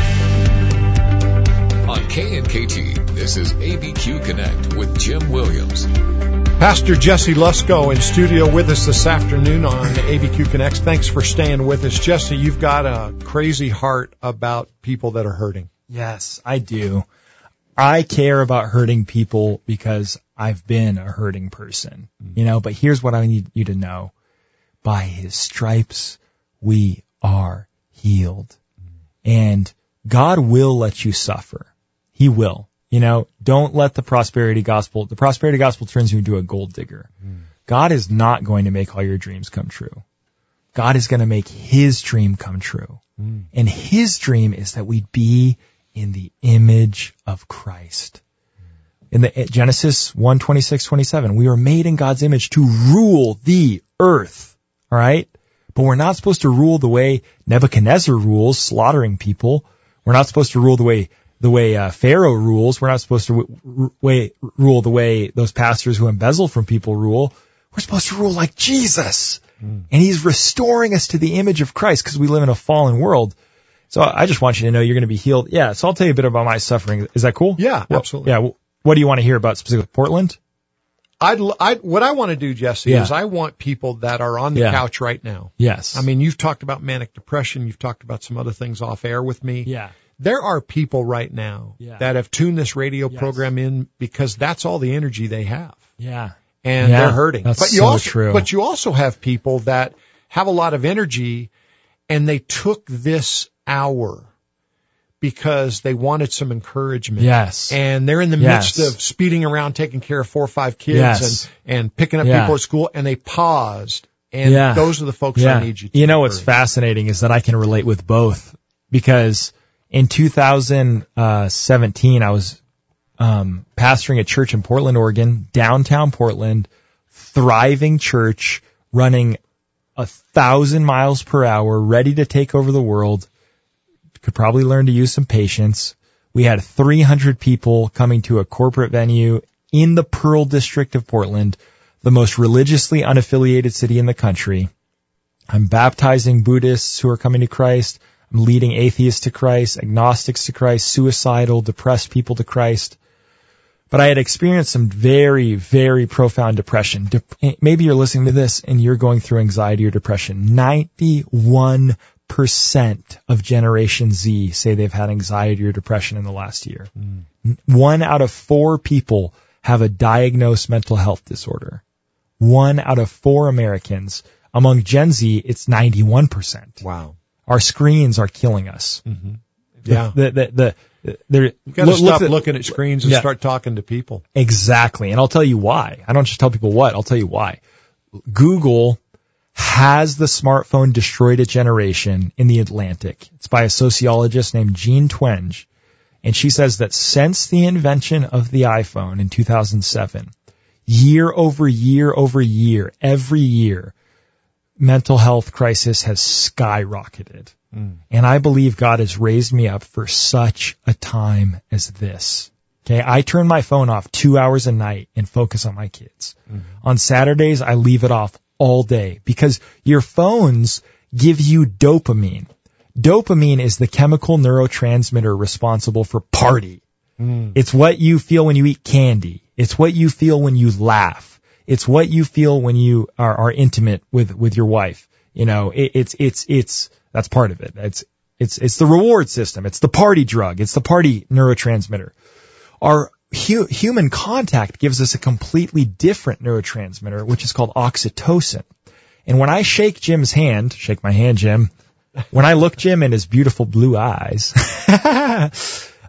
On KNKT, this is ABQ Connect with Jim Williams. Pastor Jesse Lusko in studio with us this afternoon on ABQ Connects. Thanks for staying with us. Jesse, you've got a crazy heart about people that are hurting. Yes, I do. I care about hurting people because I've been a hurting person, but here's what I need you to know. By His stripes, we are healed. And God will let you suffer. He will. Don't let the prosperity gospel turns you into a gold digger. God is not going to make all your dreams come true. God is going to make His dream come true. And His dream is that we be in the image of Christ. In the Genesis 1:26-27, we were made in God's image to rule the earth. All right? But we're not supposed to rule the way Nebuchadnezzar rules, slaughtering people. We're not supposed to rule the way Pharaoh rules. We're not supposed to rule the way those pastors who embezzle from people rule. We're supposed to rule like Jesus. And He's restoring us to the image of Christ because we live in a fallen world. So I just want you to know you're going to be healed. Yeah, so I'll tell you a bit about my suffering. Is that cool? Yeah, absolutely. Yeah. What do you want to hear about specifically Portland? What I want to do, Jesse, is I want people that are on the couch right now. Yes. I mean, you've talked about manic depression. You've talked about some other things off air with me. Yeah. There are people right now that have tuned this radio program in because that's all the energy they have. Yeah. And they're hurting. That's true. But you also have people that have a lot of energy and they took this hour because they wanted some encouragement. Yes. And they're in the midst of speeding around, taking care of 4 or 5 kids and picking up people at school, and they paused. And those are the folks I need you to encourage. What's fascinating is that I can relate with both because in 2017, I was pastoring a church in Portland, Oregon, downtown Portland, thriving church, running 1,000 miles per hour, ready to take over the world. Could probably learn to use some patience. We had 300 people coming to a corporate venue in the Pearl District of Portland, the most religiously unaffiliated city in the country. I'm baptizing Buddhists who are coming to Christ. I'm leading atheists to Christ, agnostics to Christ, suicidal, depressed people to Christ. But I had experienced some very, very profound depression. Maybe you're listening to this and you're going through anxiety or depression. 91% of Generation Z say they've had anxiety or depression in the last year. 1 out of 4 people have a diagnosed mental health disorder. 1 out of 4 Americans. Among Gen Z, it's 91%. Wow. Our screens are killing us. Mm-hmm. Yeah. You gotta stop looking at screens and start talking to people. Exactly. And I'll tell you why. I don't just tell people what, I'll tell you why. Google has the smartphone destroyed a generation in the Atlantic. It's by a sociologist named Jean Twenge. And she says that since the invention of the iPhone in 2007, year over year over year, every year, mental health crisis has skyrocketed. And I believe God has raised me up for such a time as this. Okay, I turn my phone off 2 hours a night and focus on my kids. On Saturdays, I leave it off all day because your phones give you dopamine. Dopamine is the chemical neurotransmitter responsible for party. It's what you feel when you eat candy. It's what you feel when you laugh. It's what you feel when you are intimate with your wife. You know, that's part of it. It's the reward system. It's the party drug. It's the party neurotransmitter. Our human contact gives us a completely different neurotransmitter, which is called oxytocin. And when I shake Jim's hand, shake my hand, Jim, when I look Jim in his beautiful blue eyes,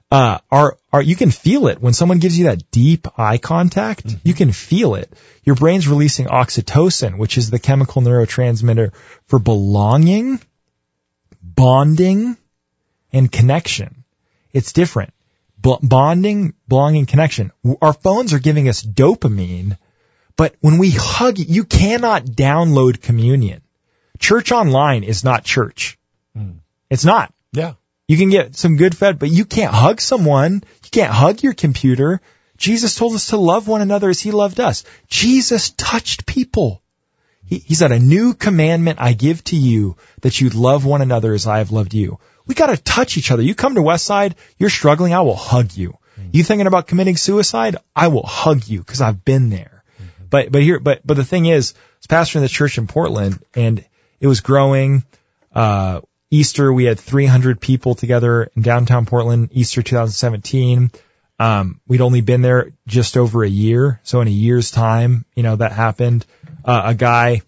you can feel it when someone gives you that deep eye contact. Mm-hmm. You can feel it. Your brain's releasing oxytocin, which is the chemical neurotransmitter for belonging, bonding, and connection. It's different. Bonding, belonging, connection. Our phones are giving us dopamine, but when we hug, you cannot download communion. Church online is not church. It's not. Yeah. You can get some good fed, but you can't hug someone. You can't hug your computer. Jesus told us to love one another as he loved us. Jesus touched people. He said, a new commandment I give to you, that you love one another as I have loved you. We got to touch each other. You come to Westside, you're struggling, I will hug you. You thinking about committing suicide, I will hug you because I've been there. But the thing is, I was pastoring the church in Portland, and it was growing. Easter, we had 300 people together in downtown Portland, Easter 2017. We'd only been there just over a year. So in a year's time, that happened. A guy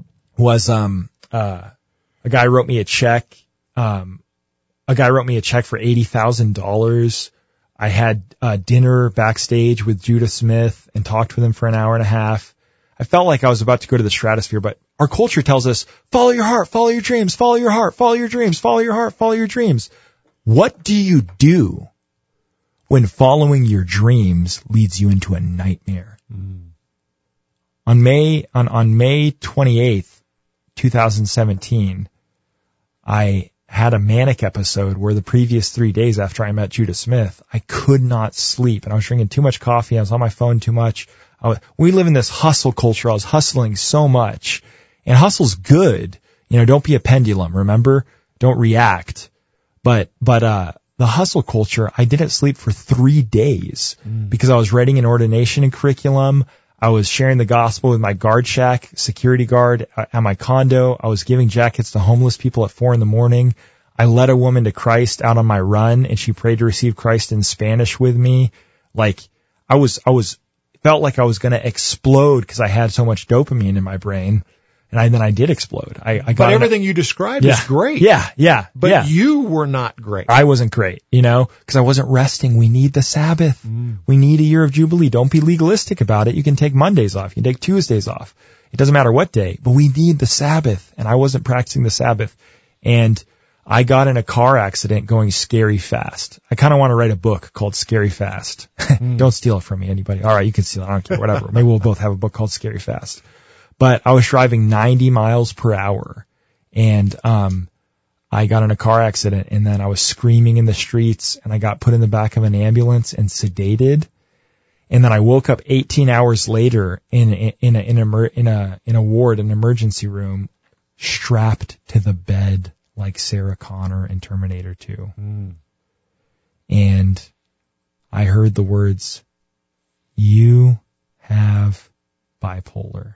wrote me a check. A guy wrote me a check for $80,000. I had dinner backstage with Judah Smith and talked with him for an hour and a half. I felt like I was about to go to the stratosphere, but our culture tells us, follow your heart, follow your dreams, follow your heart, follow your dreams, follow your heart, follow your dreams. What do you do when following your dreams leads you into a nightmare? On May 28th, 2017, I had a manic episode where the previous 3 days after I met Judah Smith, I could not sleep, and I was drinking too much coffee. I was on my phone too much. We live in this hustle culture. I was hustling so much, and hustle's good. Don't be a pendulum. Remember, don't react. But the hustle culture, I didn't sleep for 3 days because I was writing an ordination and curriculum. I was sharing the gospel with my guard shack security guard at my condo. I was giving jackets to homeless people at 4 a.m. I led a woman to Christ out on my run, and she prayed to receive Christ in Spanish with me. Like, felt like I was going to explode because I had so much dopamine in my brain. And then I did explode. But everything you described is great. Yeah. But you were not great. I wasn't great, because I wasn't resting. We need the Sabbath. We need a year of Jubilee. Don't be legalistic about it. You can take Mondays off. You can take Tuesdays off. It doesn't matter what day, but we need the Sabbath. And I wasn't practicing the Sabbath. And I got in a car accident going scary fast. I kind of want to write a book called Scary Fast. Don't steal it from me, anybody. All right, you can steal it. I don't care, whatever. Maybe we'll both have a book called Scary Fast. But I was driving 90 miles per hour, and I got in a car accident, and then I was screaming in the streets, and I got put in the back of an ambulance and sedated. And then I woke up 18 hours later in a ward, an emergency room, strapped to the bed like Sarah Connor in Terminator 2. And I heard the words, "You have bipolar."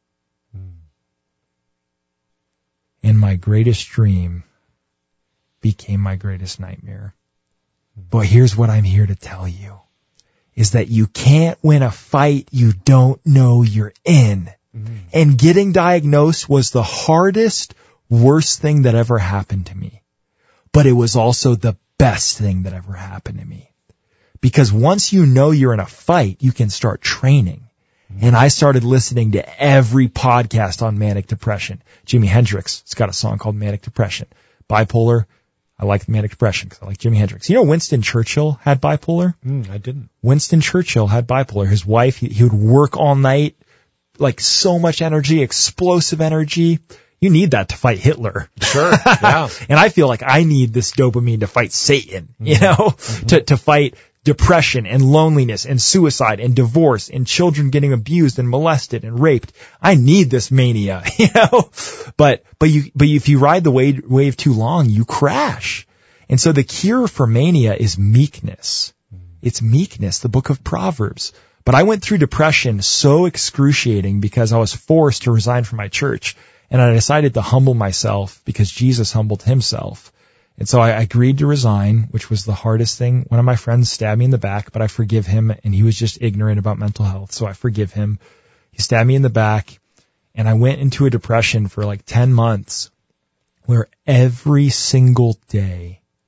And my greatest dream became my greatest nightmare. But here's what I'm here to tell you, is that you can't win a fight you don't know you're in. And getting diagnosed was the hardest, worst thing that ever happened to me. But it was also the best thing that ever happened to me. Because once you know you're in a fight, you can start training. And I started listening to every podcast on manic depression. Jimi Hendrix has got a song called Manic Depression. Bipolar, I like manic depression because I like Jimi Hendrix. Winston Churchill had bipolar? I didn't. Winston Churchill had bipolar. His wife, he would work all night, like so much energy, explosive energy. You need that to fight Hitler. Sure, yeah. And I feel like I need this dopamine to fight Satan, to fight depression and loneliness and suicide and divorce and children getting abused and molested and raped. I need this mania, But if you ride the wave too long, you crash. And so the cure for mania is meekness. It's meekness, the book of Proverbs. But I went through depression so excruciating because I was forced to resign from my church. And I decided to humble myself because Jesus humbled himself. And so I agreed to resign, which was the hardest thing. One of my friends stabbed me in the back, but I forgive him, and he was just ignorant about mental health, so I forgive him. He stabbed me in the back, and I went into a depression for like 10 months where every single day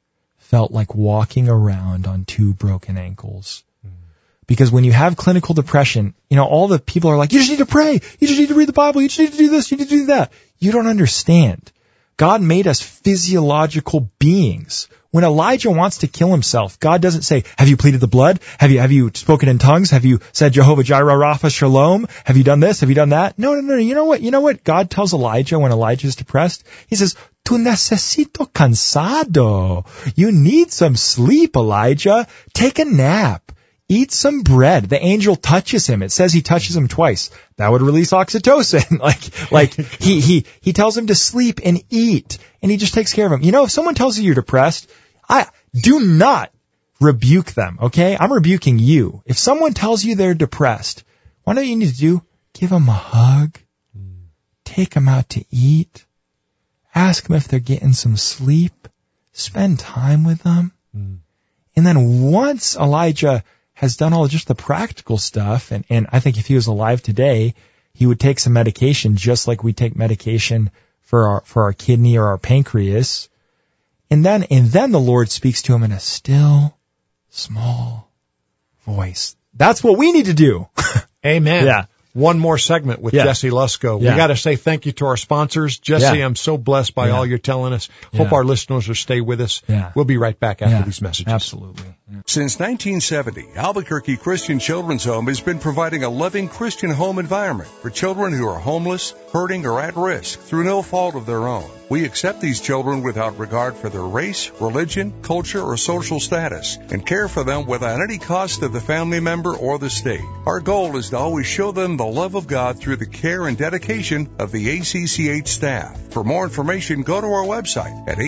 felt like walking around on 2 broken ankles. Because when you have clinical depression, all the people are like, you just need to pray. You just need to read the Bible. You just need to do this. You need to do that. You don't understand. God made us physiological beings. When Elijah wants to kill himself, God doesn't say, have you pleaded the blood? Have you spoken in tongues? Have you said Jehovah Jireh, Rapha, Shalom? Have you done this? Have you done that? No. You know what God tells Elijah when Elijah is depressed? He says, tu necesito cansado. You need some sleep, Elijah. Take a nap. Eat some bread. The angel touches him. It says he touches him twice. That would release oxytocin. like he tells him to sleep and eat, and he just takes care of him. If someone tells you you're depressed, do not rebuke them, okay? I'm rebuking you. If someone tells you they're depressed, what do you need to do? Give them a hug. Take them out to eat. Ask them if they're getting some sleep. Spend time with them. And then once Elijah has done all just the practical stuff, and I think if he was alive today, he would take some medication just like we take medication for our kidney or our pancreas. And then the Lord speaks to him in a still, small voice. That's what we need to do. Amen. Yeah. One more segment with Jesse Lusko. Yeah. We got to say thank you to our sponsors. Jesse, I'm so blessed by all you're telling us. Hope our listeners will stay with us. Yeah. We'll be right back after these messages. Absolutely. Since 1970, Albuquerque Christian Children's Home has been providing a loving Christian home environment for children who are homeless, hurting, or at risk through no fault of their own. We accept these children without regard for their race, religion, culture, or social status, and care for them without any cost to the family member or the state. Our goal is to always show them the love of God through the care and dedication of the ACCH staff. For more information, go to our website at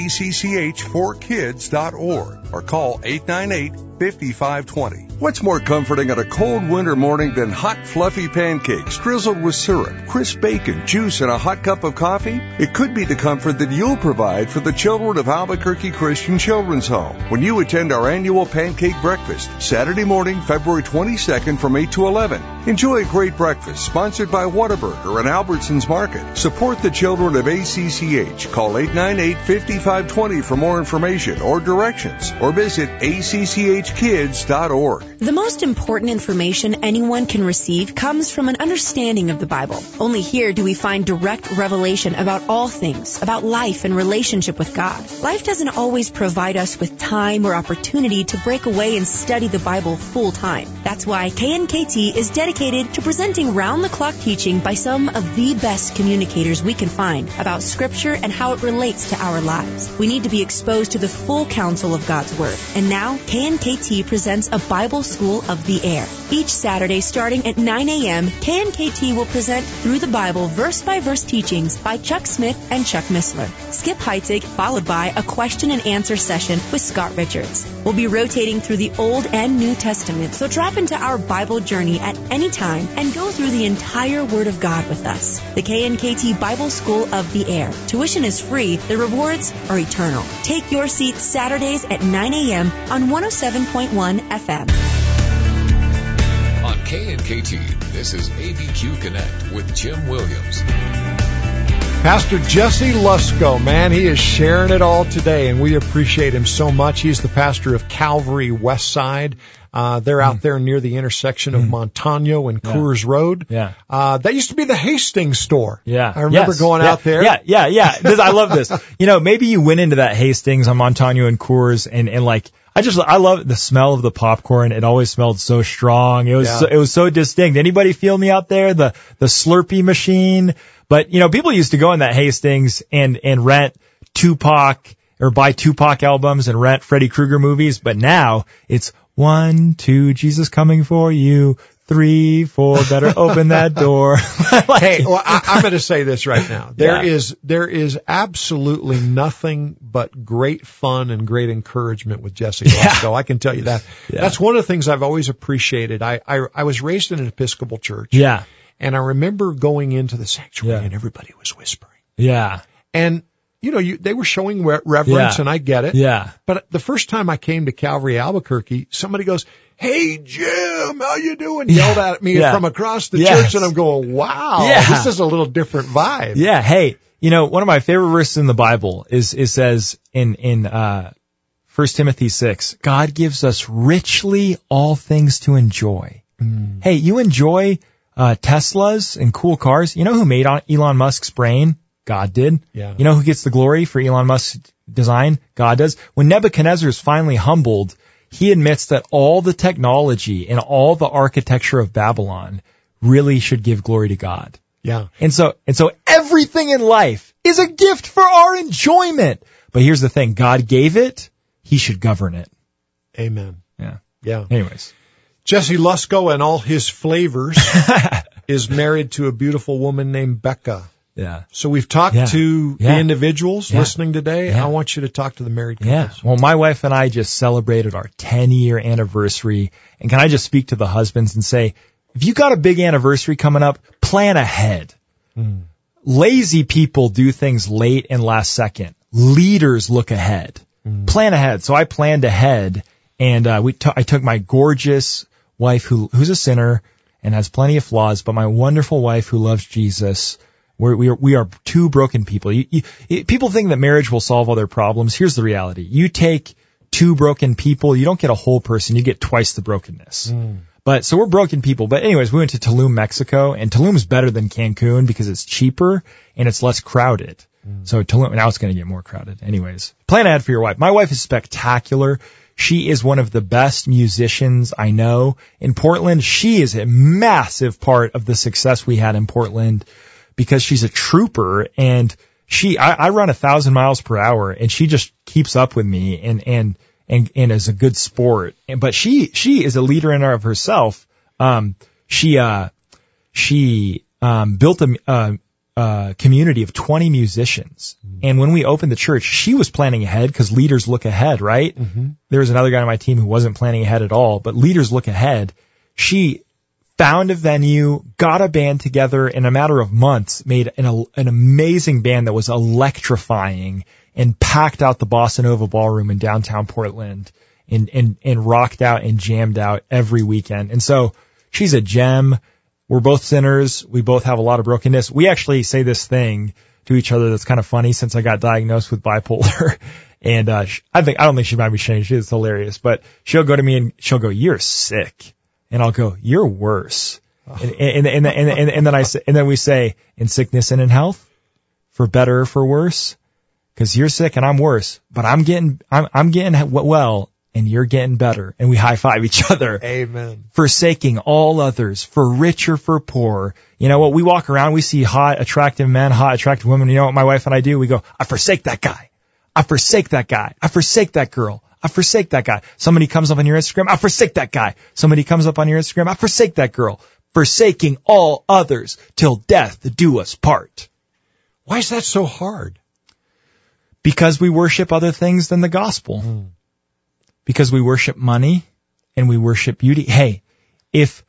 acch4kids.org or call 898-5520. What's more comforting on a cold winter morning than hot, fluffy pancakes drizzled with syrup, crisp bacon, juice, and a hot cup of coffee? It could be the comfort that you'll provide for the children of Albuquerque Christian Children's Home when you attend our annual pancake breakfast, Saturday morning, February 22nd from 8 to 11. Enjoy a great breakfast sponsored by Whataburger and Albertsons Market. Support the children of ACCH. Call 898-5520 for more information or directions, or visit acchkids.org. The most important information anyone can receive comes from an understanding of the Bible. Only here do we find direct revelation about all things, about life and relationship with God. Life doesn't always provide us with time or opportunity to break away and study the Bible full time. That's why KNKT is dedicated to presenting round-the-clock teaching by some of the best communicators we can find about Scripture and how it relates to our lives. We need to be exposed to the full counsel of God's Word. And now, KNKT presents a Bible School of the Air. Each Saturday, starting at 9 a.m., KNKT will present Through the Bible verse-by-verse teachings by Chuck Smith and Chuck Missler. Skip Heitzig, followed by a question and answer session with Scott Richards. We'll be rotating through the Old and New Testament, so drop into our Bible journey at any time and go through the entire Word of God with us. The KNKT Bible School of the Air. Tuition is free. The rewards are eternal. Take your seat Saturdays at 9 a.m. on 107.1 FM. On KNKT, this is ABQ Connect with Jim Williams. Pastor Jesse Lusko, man, he is sharing it all today, and we appreciate him so much. He's the pastor of Calvary West Side. They're out there near the intersection of Montano and Coors Road. Yeah. That used to be the Hastings store. Yeah. I remember going out there. Yeah. I love this. Maybe you went into that Hastings on Montano and Coors and I love the smell of the popcorn. It always smelled so strong. It was so distinct. Anybody feel me out there? The Slurpee machine. But, people used to go in that Hastings and rent Tupac or buy Tupac albums and rent Freddy Krueger movies. But now it's 1, 2, Jesus coming for you. 3, 4, better open that door. Hey, well, I'm going to say this right now. There is absolutely nothing but great fun and great encouragement with Jesse Lusko. I can tell you that. Yeah. That's one of the things I've always appreciated. I was raised in an Episcopal church. Yeah. And I remember going into the sanctuary and everybody was whispering. Yeah. And, they were showing reverence and I get it. Yeah. But the first time I came to Calvary Albuquerque, somebody goes, "Hey, Jim, how you doing?" Yelled at me from across the church, and I'm going, wow, this is a little different vibe. Yeah. Hey, one of my favorite verses in the Bible is says in 1 1 Timothy 6, God gives us richly all things to enjoy. Hey, you enjoy Teslas and cool cars. You know who made Elon Musk's brain? God did. Yeah. You know who gets the glory for Elon Musk's design? God does. When Nebuchadnezzar is finally humbled, he admits that all the technology and all the architecture of Babylon really should give glory to God. Yeah. And so everything in life is a gift for our enjoyment. But here's the thing. God gave it. He should govern it. Amen. Yeah. Yeah. Anyways. Jesse Lusko and all his flavors is married to a beautiful woman named Becca. Yeah. So we've talked to the individuals listening today. Yeah. I want you to talk to the married couples. Yeah. Well, my wife and I just celebrated our 10-year anniversary. And can I just speak to the husbands and say, if you got a big anniversary coming up, plan ahead. Lazy people do things late and last second. Leaders look ahead. Plan ahead. So I planned ahead, and I took my gorgeous wife who's a sinner and has plenty of flaws, but my wonderful wife who loves Jesus. We are two broken people. People think that marriage will solve all their problems. Here's the reality. You take two broken people, you don't get a whole person, you get twice the brokenness. But so we're broken people. But anyways, we went to Tulum, Mexico, and Tulum's better than Cancun because it's cheaper and it's less crowded. So Tulum, now it's going to get more crowded. Anyways, plan ahead for your wife. My wife is spectacular. She is one of the best musicians I know in Portland. She is a massive part of the success we had in Portland because she's a trooper, and I run 1,000 miles per hour, and she just keeps up with me and is a good sport. But she is a leader in and of herself. She built a community of 20 musicians. And when we opened the church, she was planning ahead because leaders look ahead, right? There was another guy on my team who wasn't planning ahead at all, but leaders look ahead. She found a venue, got a band together in a matter of months, made an amazing band that was electrifying, and packed out the Bossa Nova Ballroom in downtown Portland and rocked out and jammed out every weekend. And so she's a gem. We're both sinners. We both have a lot of brokenness. We actually say this thing to each other that's kind of funny since I got diagnosed with bipolar. And I don't think she might be ashamed. She's hilarious. But she'll go to me and she'll go, "You're sick." And I'll go, "You're worse." And then we say, "In sickness and in health, for better or for worse." Because you're sick and I'm worse, but I'm getting well and you're getting better. And we high five each other. Amen. Forsaking all others, for rich or for poor. You know what? We walk around, we see hot, attractive men, hot, attractive women. You know what my wife and I do? We go, "I forsake that guy. I forsake that guy. I forsake that girl. I forsake that guy." Somebody comes up on your Instagram, "I forsake that guy." Somebody comes up on your Instagram, "I forsake that girl." Forsaking all others till death do us part. Why is that so hard? Because we worship other things than the gospel. Because we worship money and we worship beauty. Hey, if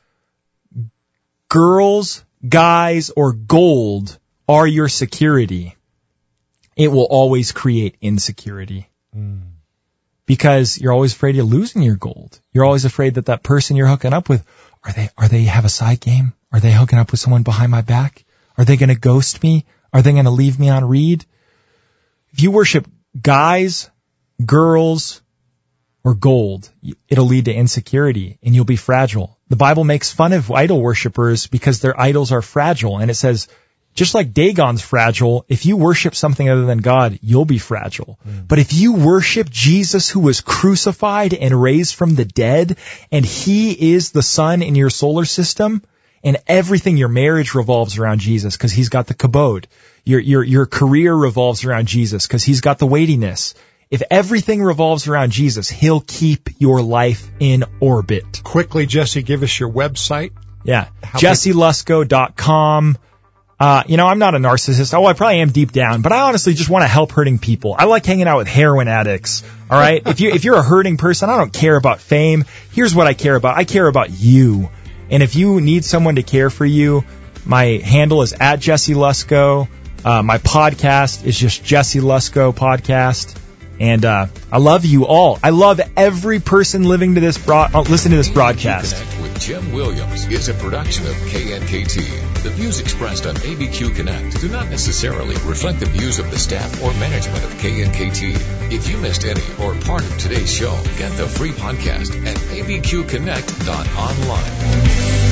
girls, guys, or gold are your security, it will always create insecurity. Because you're always afraid of losing your gold. You're always afraid that person you're hooking up with, are they have a side game? Are they hooking up with someone behind my back? Are they going to ghost me? Are they going to leave me on read? If you worship guys, girls, or gold, it'll lead to insecurity and you'll be fragile. The Bible makes fun of idol worshipers because their idols are fragile. And it says, just like Dagon's fragile, if you worship something other than God, you'll be fragile. But if you worship Jesus who was crucified and raised from the dead, and he is the sun in your solar system, and everything, your marriage revolves around Jesus because he's got the kabod. Your career revolves around Jesus because he's got the weightiness. If everything revolves around Jesus, he'll keep your life in orbit. Quickly, Jesse, give us your website. Yeah. JesseLusko.com. I'm not a narcissist. I probably am deep down, but I honestly just want to help hurting people. I like hanging out with heroin addicts. All right. If you're a hurting person, I don't care about fame. Here's what I care about. I care about you. And if you need someone to care for you, my handle is @JesseLusko. My podcast is just Jesse Lusko Podcast. And I love you all. I love every person listening to this broadcast. Jim Williams is a production of KNKT. The views expressed on ABQ Connect do not necessarily reflect the views of the staff or management of KNKT. If you missed any or part of today's show, get the free podcast at abqconnect.online.